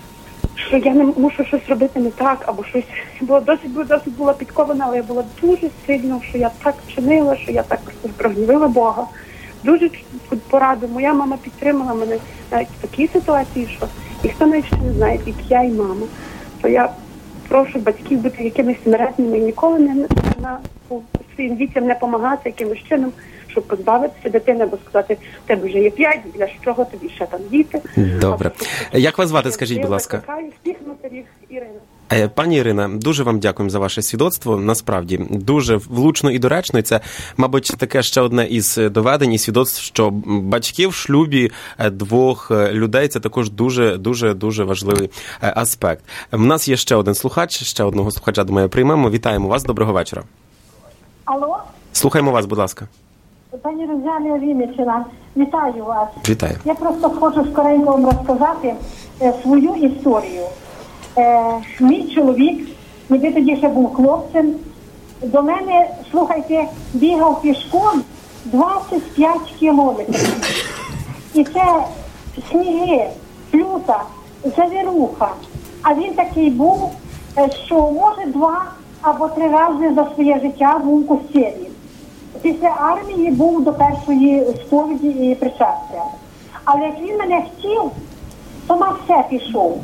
що я не мушу щось робити не так, або щось, було досить, досить була підкована, але я була дуже сильно, що я так вчинила, що я так прогнівила Бога. Дуже пораду. Моя мама підтримала мене навіть в такій ситуації, що ніхто навіть ще не знає, як я і мама. То я прошу батьків бути якимись смиренними і ніколи не на своїм дітям не допомагати якимось чином, щоб позбавитися дитини, або сказати, в тебе вже є п'ять, для чого тобі ще там діти. Добре. Як вас звати, скажіть, будь ласка? Я всіх матерів, Ірина. Пані Ірина, дуже вам дякуємо за ваше свідоцтво. Насправді, дуже влучно і доречно. І це, мабуть, таке ще одне із доведень і свідоцтв, що батьки в шлюбі двох людей – це також дуже, дуже, дуже важливий аспект. У нас є ще один слухач, ще одного слухача, думаю, приймемо. Вітаємо вас, доброго вечора. Алло? Слухаємо вас, будь ласка. Пані Розалія Вінниччина, вітаю вас. Вітаю. Я просто хочу скоренько вам розказати е, свою історію. Е, мій чоловік, ніби тоді ще був хлопцем, до мене, слухайте, бігав пішком двадцять п'ять кілометрів. І це сніги, плюта, завіруха. А він такий був, що може два або три рази за своє життя був у костелі. Після армії був до першої сповіді і причастя. Але як він мене хотів, то на все пішов.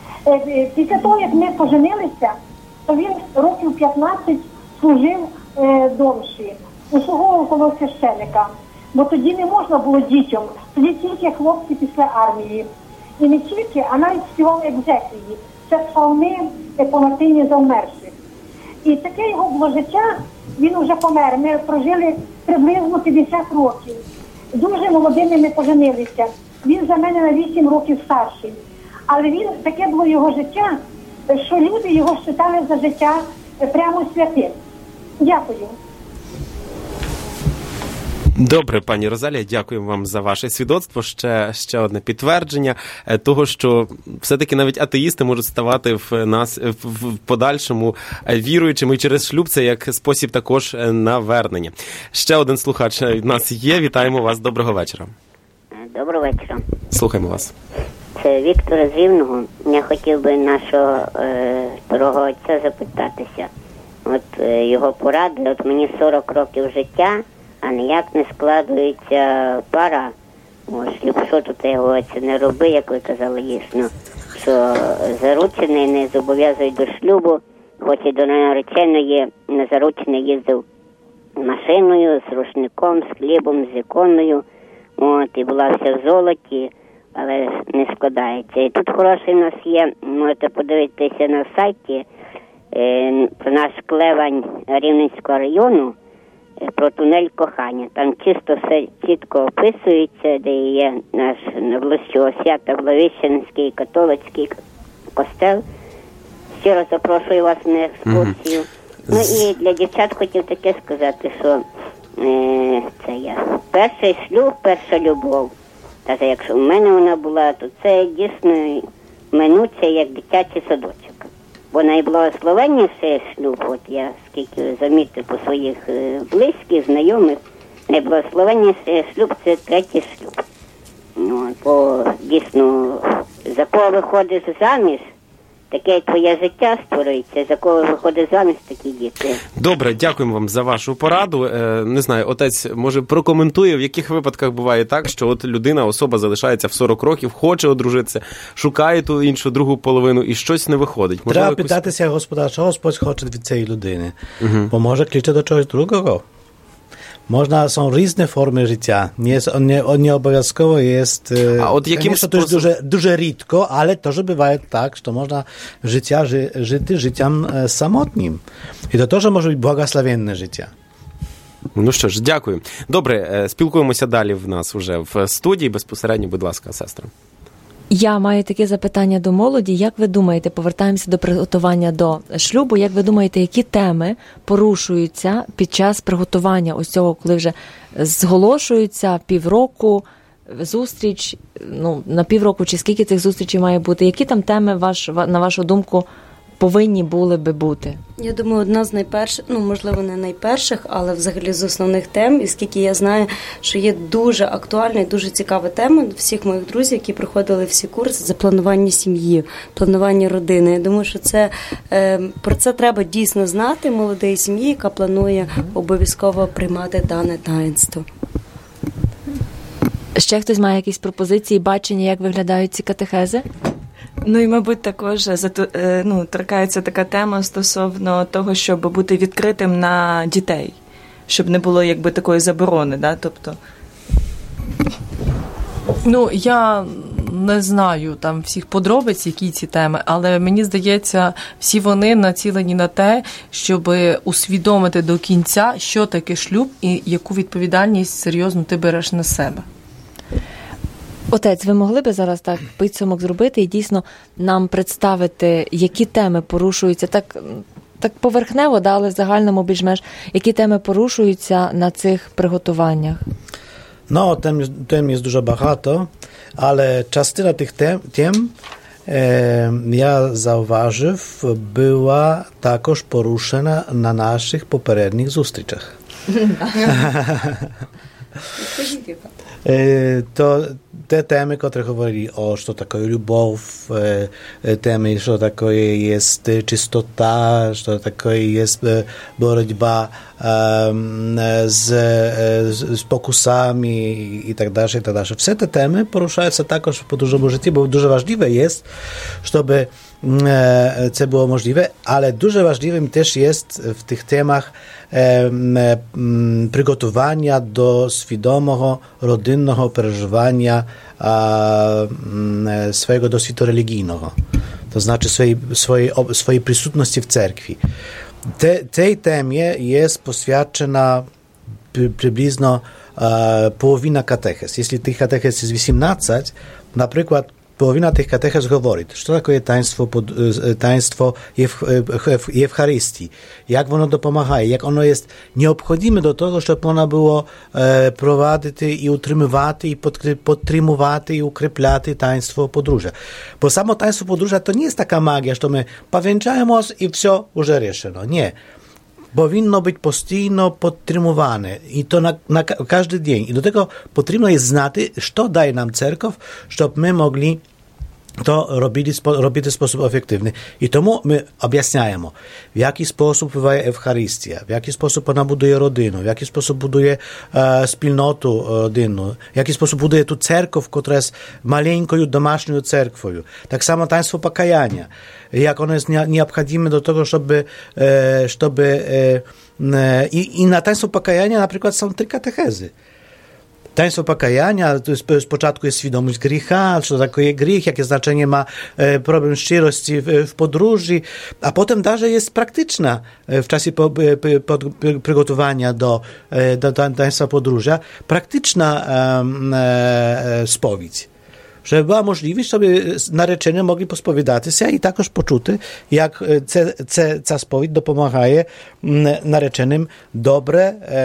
Після того, як ми поженилися, то він років п'ятнадцять служив е, домші, услуговував священика. Бо тоді не можна було дітям, тоді тільки хлопці після армії. І не тільки, а навіть співав екзеквії. Це псалми по латині за вмерших. І таке його було життя, він вже помер. Ми прожили приблизно п'ятдесят років. Дуже молодими ми поженилися. Він за мене на вісім років старший. Але він, таке було його життя, що люди його вважали за життя прямо святим. Дякую. Добре, пані Розалія, дякуємо вам за ваше свідоцтво. Ще, ще одне підтвердження того, що все-таки навіть атеїсти можуть ставати в нас в, в подальшому віруючими, і через шлюб це як спосіб також навернення. Ще один слухач від нас є. Вітаємо вас. Доброго вечора. Доброго вечора. Слухаємо вас. Це Віктор з Рівного. Я хотів би нашого е, дорогого отця запитатися. От е, його поради, от мені сорок років життя, а ніяк не складується пара. О, шлюб, що тут говориться, не роби, як ви казали, дійсно, що заручений не зобов'язують до шлюбу, хоч і до нареченої незаручений їздив машиною, з рушником, з хлібом, з іконою, от, і була вся в золоті, але не складається. І тут хороший у нас є, можете подивитися на сайті, е, про наш Клевань Рівненського району, про тунель кохання. Там чисто все чітко описується, де є наш властивого свята Благовіщенський католицький костел. Щиро запрошую вас на екскурсію. Mm-hmm. Ну і для дівчат хотів таке сказати, що е, це я. Перший шлюб, перша любов. Та якщо в мене вона була, то це дійсно минуться як дитячий садочок. Бо найблагословенніший шлюб, от я скільки замітив по своїх близьких, знайомих, найблагословенніший шлюб – це третій шлюб. Ну, бо дійсно, за кого виходиш заміж, таке твоє життя створюється, за кого виходить заміж, такі діти. Добре, дякуємо вам за вашу пораду. Е, не знаю, отець, може, прокоментує, в яких випадках буває так, що от людина, особа залишається в сорок років, хоче одружитися, шукає ту іншу другу половину і щось не виходить. Можливо, треба якусь... питатися Господа, що Господь хоче від цієї людини. Угу. Бо може кличе до чогось другого. Можна, są різні форми життя. Nie, nie, nie obowiązkowo jest... A od jakim to jest duże, duże ridko, ale to, że bywa tak, że można życia, ży, żyty życiem samotnym. I to też może być błogosławienne życie. Ну що ж, дякую. Добре, спілкуємося далі в нас уже в студії. Безпосередньо, будь ласка, сестра. Я маю таке запитання до молоді. Як ви думаєте, повертаємося до приготування до шлюбу, як ви думаєте, які теми порушуються під час приготування ось цього, коли вже зголошуються півроку, зустріч, ну, на півроку, чи скільки цих зустрічей має бути? Які там теми, ваш, на вашу думку, повинні були би бути? Я думаю, одна з найперших, ну, можливо, не найперших, але взагалі з основних тем, і скільки я знаю, що є дуже актуальна і дуже цікава тема всіх моїх друзів, які проходили всі курси, це планування сім'ї, планування родини. Я думаю, що це, е, про це треба дійсно знати молодій сім'ї, яка планує обов'язково приймати дане таїнство. Ще хтось має якісь пропозиції, бачення, як виглядають ці катехези? Ну і, мабуть, також ну, торкається така тема стосовно того, щоб бути відкритим на дітей, щоб не було якби такої заборони, да? Тобто... Ну, я не знаю там всіх подробиць, які ці теми, але мені здається, всі вони націлені на те, щоб усвідомити до кінця, що таке шлюб і яку відповідальність серйозно ти береш на себе. Отець, ви могли би зараз так підсумок зробити і дійсно нам представити, які теми порушуються, так, так поверхнево, да, але в загальному більш-менш, які теми порушуються на цих приготуваннях? No, tem, tem jest dużo багато, ale частина tych tem, тем, e, ja zauważyв, była також порушена на наших попередніх зустрічах. To te temy, które mówili o co takiego любов, temy, co takiego jest czystota, co takiego jest боротьба z, z pokusami i tak dalej, i tak dalej. Wszystkie te temy poruszają się także w podróżowym życiu, bo dużo ważliwe jest, żeby to było możliwe, ale dużo ważliwym też jest w tych temach przygotowania do świadomego, rodzinnego przeżywania swojego doświadczenia religijnego, to znaczy swojej, swojej, swojej przysutności w cerkwi. Te, tej temie jest poświadczona przy, przybliżno połowina katechez. Jeśli tych katechez jest osiemnaście, na przykład połowina tych katechez mówi, co takie taństwo, taństwo Eucharystii, jak ono dopomaga, jak ono jest nieobchodzime do tego, żeby ono było e, prowadzić i utrzymywać i podtrzymywać i ukreplać taństwo podróży. Bo samo taństwo podróży to nie jest taka magia, że my pamiętajmy i wszystko już решено. Nie. Powinno być postійно podtrzymywane i to na, na każdy dzień. I do tego potrzebno jest znać, co daje nam cerkow, żeby my mogli to robili, robić w sposób efektywny. I tomu my objaśniamy, w jaki sposób bywa Eucharystia, w jaki sposób ona buduje rodzinę, w jaki sposób buduje e, wspólnotę rodzinną, w jaki sposób buduje tu cerkow, która jest maleńką, domasznią cerkwą. Tak samo taństwo pokajania, jak ono jest nieobchodzime do tego, żeby, e, żeby e, i, i na taństwo pokajania na przykład są trzy katechezy. Taństwo pokajania, to jest, z początku jest świadomość grzecha, co takie grzech, jakie znaczenie ma e, problem szczerości w, w podróży, a potem dalej jest praktyczna w czasie po, po, po, przygotowania do, do, do taństwa podróży, praktyczna e, e, spowiedź. Żeby była możliwość, żeby narzeczeni mogli pospowiadać się i takoż poczuty, jak ta spowiedź dopomaga narzeczonym dobre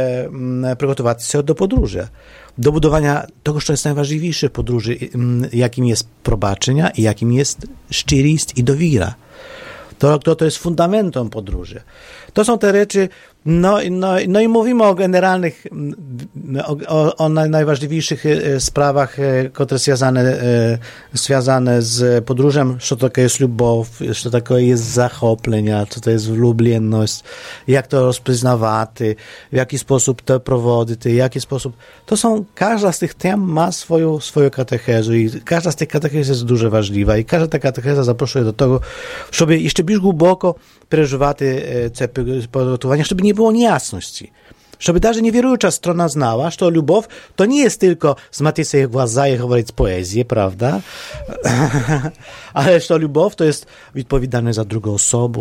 e, przygotować się do podróży. Do budowania tego, co jest najważniejsze w podróży, jakim jest probaczenia i jakim jest szczerość i dowira. To, to, to jest fundamentem podróży. To są te rzeczy, no, no, no i mówimy o generalnych, o, o, o najważniejszych sprawach, które związane, związane z podróżą, co to jest любов, co to jest zachoplenia, co to jest wlubienność, jak to rozpoznawać, w jaki sposób to prowadzić, w jaki sposób. To są, każda z tych tem ma swoją, swoją katechezę i każda z tych katechez jest дуже ważliwa i każda ta katecheza zapraszuje do tego, żeby jeszcze bardziej głęboko przeżywać te przygotowania, żeby nie było niejasności. Żeby даже niewierująca strona znała, że любов to nie jest tylko zmatyć sobie głaza i mówić poezję, prawda? Ale że любов to jest odpowiedzialność za drugą osobę,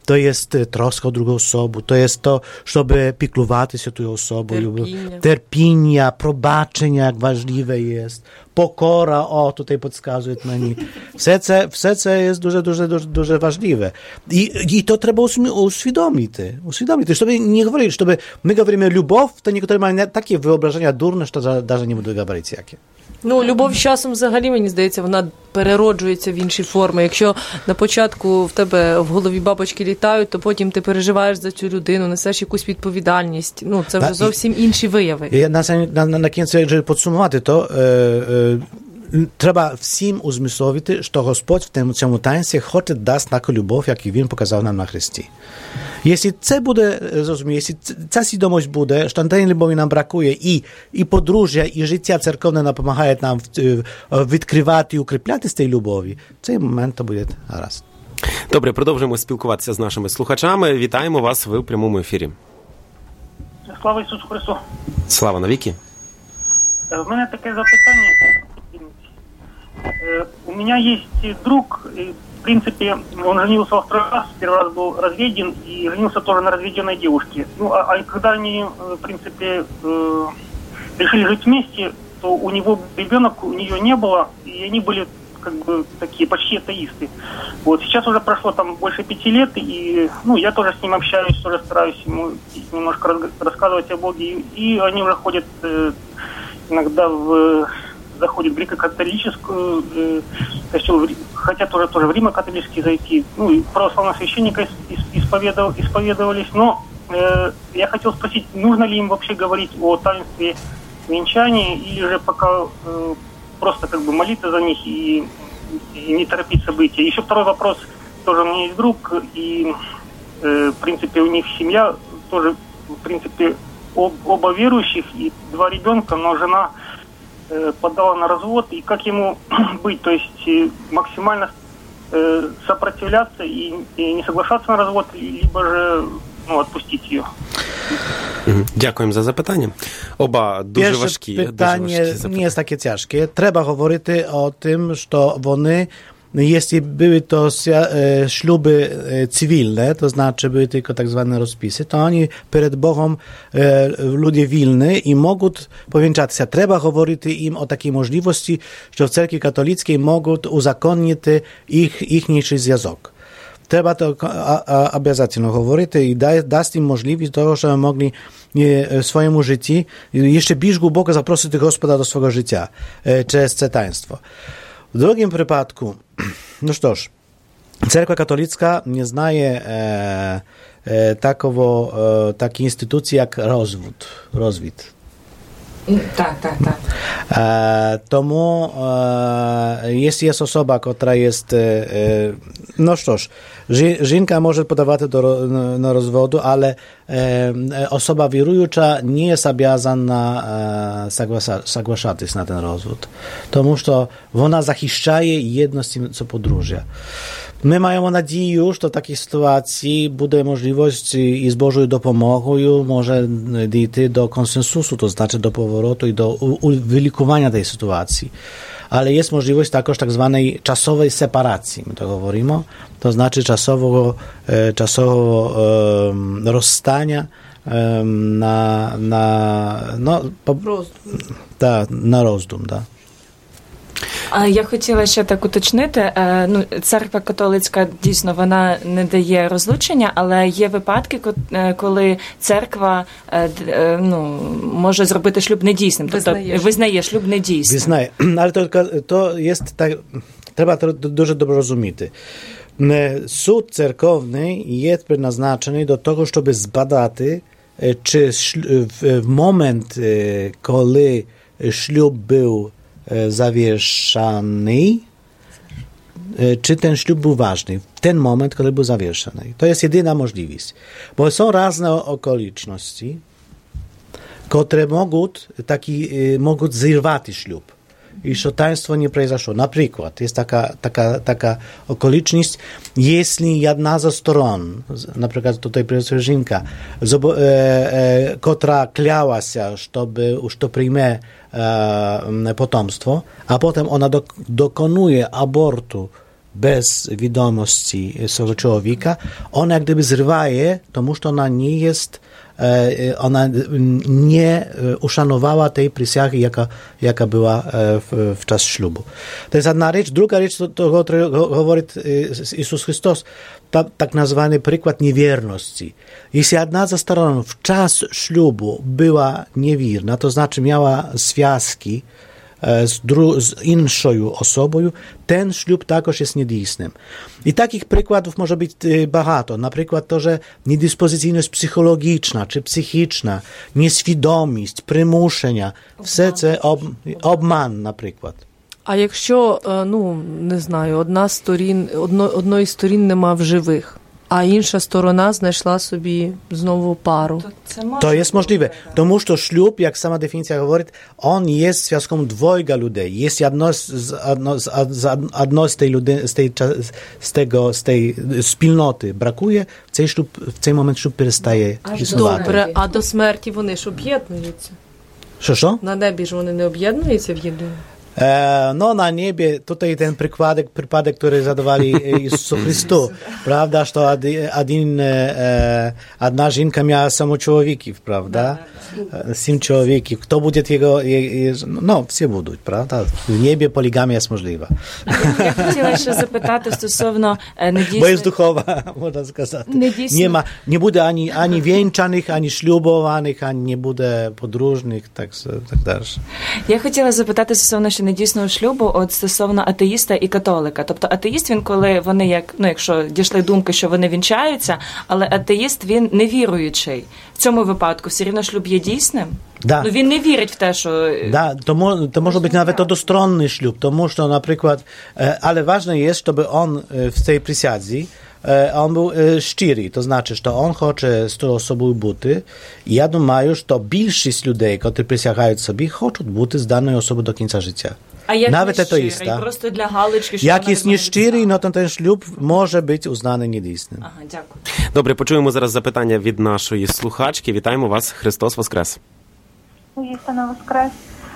to jest troska o drugą osobę, to jest to, żeby piklować się tą osobą, terpienia, probaczenia, jak ważliwe jest, pokora, o, tutaj podskazuje meni. Все це, все це jest дуже, дуже, дуже, дуже важливе. I, i to trzeba uświadomić, uświadomić, żeby nie говорить, żeby my говорimy любов, to niektórzy mają takie wyobrażenia durne, że даже не буду говорить jakie. Ну, любов з часом взагалі, мені здається, вона перероджується в інші форми. Якщо на початку в тебе в голові бабочки літають, то потім ти переживаєш за цю людину, несеш якусь відповідальність. Ну, це вже зовсім інші вияви. Я на, на, на, на кінці, якщо підсумувати, то е, е, треба всім узмисловити, що Господь в тему, цьому таїнстві хоче дасть таку любов, як і Він показав нам на Христі. Jeśli це буде, розумію, jeśli ця свідомість буде, що тієї любові нам бракує, і, і подружжя, і життя церковне допомагає нам відкривати і укріпляти з цієї любові, в цей момент то буде гаразд. Добре, продовжуємо спілкуватися з нашими слухачами. Вітаємо вас ви в прямому ефірі. Слава Ісусу Христу. Слава навіки. В мене таке запитання. У мене є друг, в принципе, он женился во второй раз, первый раз был разведен и женился тоже на разведенной девушке. Ну, а, а когда они, в принципе, э, решили жить вместе, то у него ребенок, у нее не было, и они были как бы такие почти атеисты. Вот, сейчас уже прошло там больше пяти лет, и, ну, я тоже с ним общаюсь, тоже стараюсь ему немножко раз, рассказывать о Боге, и, и они уже ходят э, иногда в... заходит в греко-католическую, э, костел, хотят тоже, тоже в римо-католический зайти. Ну, и православного священника исповедов, исповедовались. Но э, я хотел спросить, нужно ли им вообще говорить о таинстве венчания, или же пока э, просто как бы молиться за них и, и не торопить события. Еще второй вопрос. Тоже у меня есть друг, и э, в принципе у них семья тоже, в принципе, об, оба верующих, и два ребенка, но жена подала на развод, и как ему быть, то есть максимально э, сопротивляться и, и не соглашаться на развод, либо же ну, отпустить ее. Дякуємо за запитання. Оба дуже Перше важкі. питання дуже важкі запитання. не є таке тяжке. Треба говорити о тим, що вони, jeśli były to e, śluby e, cywilne, to znaczy były tylko tak zwane rozpisy, to oni przed Bogiem e, ludzie wilni i mogą powieńczać się. Trzeba mówić im o takiej możliwości, że w cerkwi katolickiej mogą uzakonnić ich, ich niższy związek. Trzeba to obowiązkowo mówić i da, dać im możliwość tego, żeby mogli w swoim życiu jeszcze bardziej głęboko zaprosić Gospoda do swojego życia przez to taństwo. W drugim przypadku, no cóż, Cerkwa katolicka nie znaje e, e, takowo, e, takiej instytucji jak rozwód, rozwód. Tak, tak, tak. E, tomu e, jeśli jest osoba, która jest, e, no cóż, żynka może podawać do na rozwodu, ale e, osoba wierująca nie jest obowiązana e, zagłaszać na ten rozwód. Tomu, że ona zachiszczaje jedno z tym, co podróżia. My mamy nadzieję, że w takiej sytuacji będzie możliwość i z Bożą dopomogą może dojść do konsensusu, to znaczy do powrotu i do wylikowania tej sytuacji. Ale jest możliwość także tak zwanej czasowej separacji, my to mówimy, to znaczy czasowego, czasowego um, rozstania um, na, na, no, po, da, na rozdum, da. Я хотіла ще так уточнити, ну, церква католицька, дійсно, вона не дає розлучення, але є випадки, коли церква ну, може зробити шлюб недійсним, тобто визнає шлюб недійсним. Визнає, але то, то є так, треба дуже добре розуміти. Суд церковний є призначений до того, щоб збадати, чи в момент, коли шлюб був zawieszany, czy ten ślub był ważny w ten moment, kiedy był zawieszany. To jest jedyna możliwość. Bo są różne okoliczności, które mogą, taki, mogą zerwać ślub. I że taństwo nie произошло. Na przykład jest taka, taka, taka okoliczność, jeśli jedna ze stron, na przykład tutaj żynka, która kliała się, żeby, że przyjmie e, potomstwo, a potem ona do, dokonuje abortu bez wiadomości swojego człowieka, ona jak gdyby zrywaje, тому że ona nie jest, ona nie uszanowała tej przysięgi, jaka, jaka była w, w czas ślubu. To jest jedna rzecz. Druga rzecz, to, to, o której mówi Jezus Chrystus, ta, tak nazwany przykład niewierności. Jeśli jedna ze stron w czas ślubu była niewierna, to znaczy miała związki z, dru- z inną osobą, ten ślub також jest niedійсним. I takich przykładów może być багато. Na przykład to, że niedyspozycyjność psychologiczna czy psychiczna, nieświadomość, przymuszenia, все це об, обман, на приклад. А якщо, ну, не знаю, одна з сторін, одно, одної з сторін нема в живих, a inna strona znalazła sobie znowu parę. To jest możliwe, тому że ślub, jak sama definicja mówi, on jest związkiem dwojga ludzi. Jest jedno z, jedno, z, jedno z, tej ludy, z, tej, z, tego, z tej wspólnoty brakuje, w tej, ślub, w tej moment ślub przestaje існувати. Добре, а до смерті вони ж об'єднуються? Що, що? На небі ж вони не об'єднуються в єдину? E, no na niebie, tutaj ten przykładek, przypadek, który zadawali Jezusu Chrystu, prawda, że один, e, jedna żonka miała samo człowieków, prawda, siedem człowieków, kto będzie jego, no, всі будуть, правда, w niebie poligamia jest możliwa. Я хотіла ще запитати стосовно недійсних... Bo jest duchowa, można сказать. Недійсних... Nie ma, nie będzie ani, ani wieńczanych, ani ślubowanych, ani nie będzie podróżnych, tak, tak dalej. Я хотіла запитати стосовно ще недійсного шлюбу, от стосовно атеїста і католика. Тобто атеїст, він коли вони, як, ну, якщо дійшли думки, що вони вінчаються, але атеїст, він невіруючий. В цьому випадку все рівно шлюб є дійсним? Da. Ну, він не вірить в те, що... Da, to, mo, to może być nawet odostronny ślub, to może na przykład, ale ważne jest, żeby on w tej przysiędze on był szczery, to znaczy, że on chce z tą osobą być i ja думаю, że większość ludzi, którzy przysięgają sobie, chcą być z daną osobą do końca życia. А як Nawet не to jest, щирий, просто для галочки, що jak вона jest nieszczery, no to ten ślub może być uznany niedійсним. Ага, дякую. Добре, почуємо зараз запитання від нашої слухачки. Вітаємо вас, Христос Воскрес. Істина Воскрес.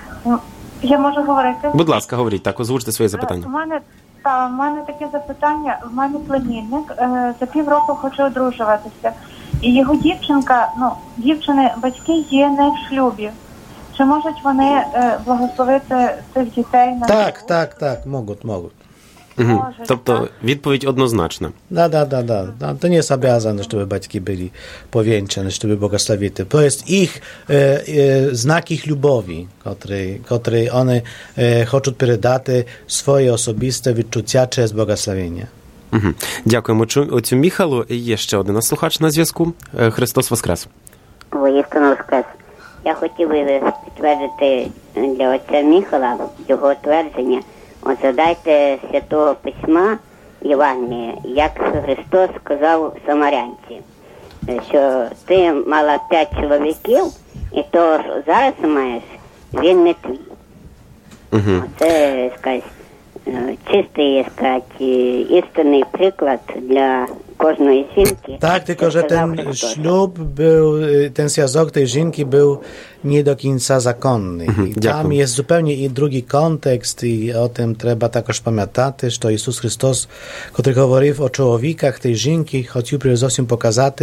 Я можу говорити? Будь ласка, говоріть, так, озвучте своє запитання. У мене, та, у мене таке запитання. У мене племінник е, за півроку хоче одружуватися. І його дівчинка, ну, дівчини, батьки є не в шлюбі. Чи можуть вони е, благословити цих дітей на Так, шлюб? так, так, можуть, можуть. Угу. Тобто відповідь однозначна. Да, да, да, да. To nie jest obowiązane, żeby батьки byli powieńczeni, żeby błogosławili. To jest ich e, e, znak ich lubowi, który, który one e, chcą przekazać swoje osobiste відчуття przez błogosławienie. Угу. Дякуємо отцю Міхалу. І є ще один слухач на зв'язку. Христос Воскрес. Воістину Воскрес. Я хотів би підтвердити для отця Міхала його твердження. От задайте Святого Письма Євангелія, як Христос сказав самарянці, що ти мала п'ять чоловіків, і то, що зараз маєш, він не твій. Угу. Це, скажімо, czysty, istotny przykład dla każdej żonki. Tak, tylko że ten ślub był, ten związek tej żonki był nie do końca zakonny. I tam jest zupełnie drugi kontekst i o tym trzeba także pamiętać, że Jezus Chrystus, który mówił o człowiekach tej żonki, chciał przede wszystkim pokazać,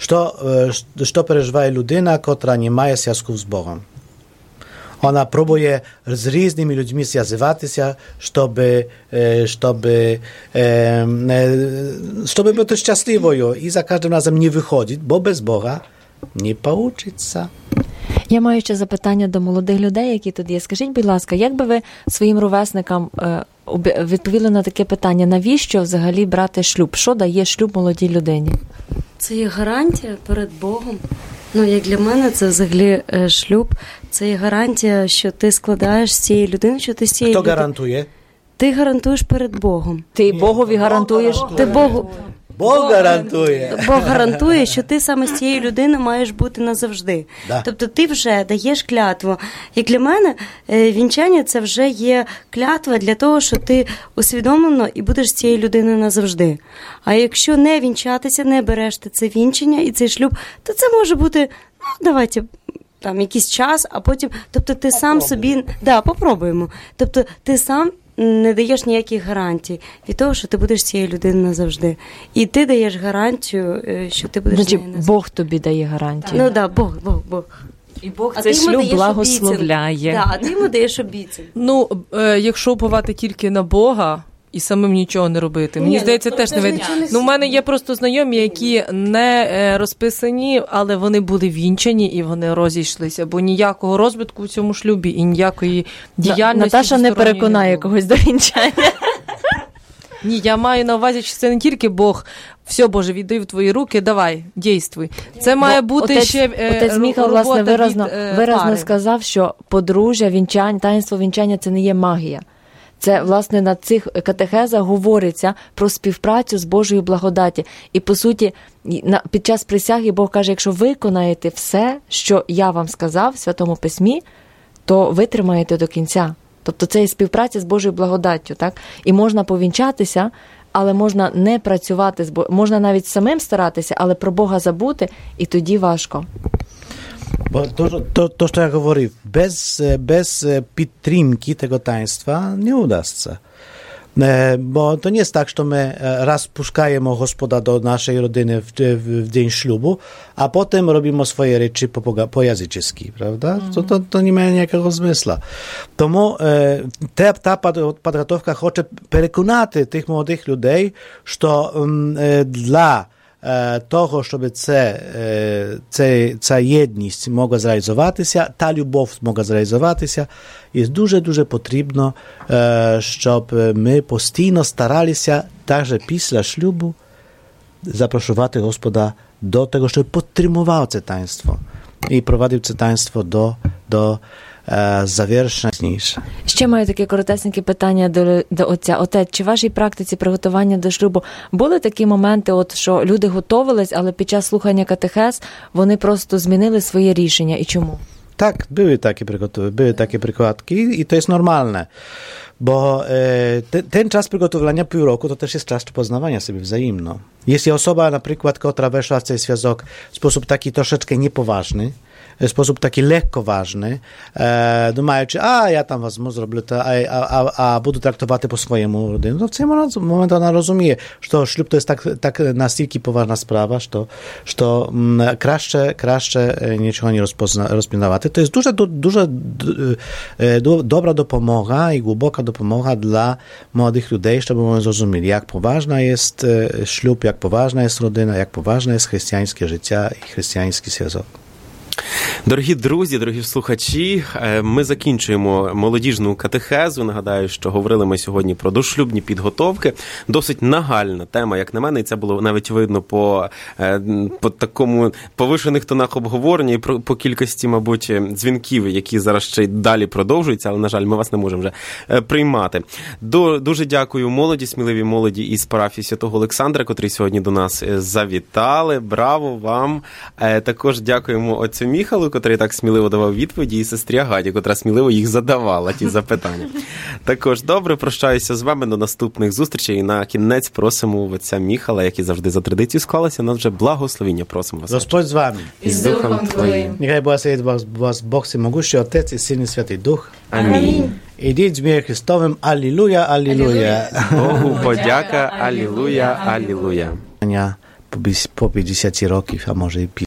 co przeżywa ludyna, która nie ma związków z Bogiem. Ona próbuje z różnymi ludźmi zjazywać się, żeby, żeby, żeby być szczęśliwą i za każdym razem nie wychodzić, bo bez Boga nie pouczyться. Я маю ще запитання до молодих людей, які тут є. Скажіть, будь ласка, як би ви своїм ровесникам відповіли на таке питання, навіщо взагалі брати шлюб? Що дає шлюб молодій людині? Це є гарантія перед Богом. Ну, як для мене, це взагалі шлюб. Це є гарантія, що ти складаєш з цієї людини, що ти з цієї Хто людини... гарантує? Ти гарантуєш перед Богом. Ти Богові гарантуєш? Ти Богу... Бог гарантує. Бог гарантує, що ти саме з цією людиною маєш бути назавжди. Да. Тобто ти вже даєш клятву. І для мене вінчання – це вже є клятва для того, що ти усвідомлено і будеш з цією людиною назавжди. А якщо не вінчатися, не береш ти це вінчання і цей шлюб, то це може бути, ну, давайте, там, якийсь час, а потім, тобто ти сам собі, да, попробуємо. Тобто ти сам не даєш ніяких гарантій від того, що ти будеш цією людиною назавжди. І ти даєш гарантію, що ти будеш Значить, нею назавжди. Бог тобі дає гарантію. Ну так, да, Бог, Бог, Бог. І Бог А цей ти йому шлюб даєш благословляє. Да, а ти йому даєш обіцянку. Ну, е, якщо уповати тільки на Бога і самим нічого не робити, мені Ні, здається, ну, теж не це ж вийде. нічого не Ну, у мене є просто знайомі, які не е, розписані, але вони були вінчані і вони розійшлися, бо ніякого розвитку в цьому шлюбі і ніякої діяльності. Наташа не двосторонньої переконає не було. когось до вінчання. Ні, я маю на увазі, що це не тільки Бог, все, Боже, віддаю в твої руки, давай, дійствуй. Це має бути отець, ще е, Отець Міхал, власне, робота виразно, від, е, виразно пари. сказав, що подружжя, вінчання, таїнство вінчання – це не є магія. Це, власне, на цих катехезах говориться про співпрацю з Божою благодаті. І, по суті, на, під час присяги Бог каже, якщо виконаєте все, що я вам сказав в Святому Письмі, то витримаєте до кінця. Тобто це є співпраця з Божою благодаттю, так? І можна повінчатися, але можна не працювати з Богом. Можна навіть самим старатися, але про Бога забути, і тоді важко. Bo to, to, to, co ja говорив, bez, bez підтримки tego taństwa nie uda się. Bo to nie jest tak, że my raz puszkajemy Gospoda do naszej rodziny w, w, w dzień ślubu, a potem robimy swoje rzeczy po, po języczeski, prawda? Mm. To, to, to nie ma ніякого змисла. Тому та, та підготовка хоче переконати тих молодих людей, що для того, щоб це, це, ця єдність могла зреалізуватися, та любов могла зреалізуватися, є дуже-дуже потрібно, щоб ми постійно старалися, також після шлюбу, запрошувати Господа до того, щоб підтримував це таїнство і провадив це таїнство до, до завершення. Ще маю таке коротесеньке питання до, до отця. Отець, чи в вашій практиці приготування до шлюбу були такі моменти, от, що люди готовились, але під час слухання катехез вони просто змінили своє рішення? І чому? Tak, były takie przygotowania, były takie przykładki i to jest normalne, bo e, te, ten czas przygotowania pół roku to też jest czas poznawania sobie wzajemno. Jeśli osoba na przykład, która weszła w ten związek w sposób taki troszeczkę niepoważny, w sposób taki lekko ważny, e, думаючи, а, я там возьму, зроблю, а, а, а буду трактувати по-своєму родину, то в цей момент вона розуміє, що шлюб то є так, так настільки поважна справа, що, що м, краще, краще нічого не розпозна, розпізнавати. To jest дуже, дуже добра допомога і глибока допомога для молодих людей, щоб вони зрозуміли, як поважна є шлюб, як поважна є родина, як поважне є християнське життя і християнський зв'язок. Дорогі друзі, дорогі слухачі, ми закінчуємо молодіжну катехезу. Нагадаю, що говорили ми сьогодні про дошлюбні підготовки. Досить нагальна тема, як на мене, і це було навіть видно по, по такому повишених тонах обговорення і по кількості, мабуть, дзвінків, які зараз ще й далі продовжуються, але, на жаль, ми вас не можемо вже приймати. Дуже дякую молоді, сміливій молоді із парафії Святого Олександра, котрі сьогодні до нас завітали. Браво вам! Також дякуємо отцю Міхалу, котрий так сміливо давав відповіді, і сестрі Агаті, котра сміливо їх задавала, ті запитання. Також добре, прощаюся з вами, до наступних зустрічей. І на кінець просимо отця Міхала, як і завжди за традицією склалося, нас вже благословіння просимо вас. Господь з вами. І з Духом Твоїм. Нехай благословить вас Бог Всемогущий, Отець і Син і Святий Дух. Амінь. Ідіть з миром Христовим. Алілуя, алілуя. Богу подяка, алілуя, алілуя. По п'ятдесят років, а може і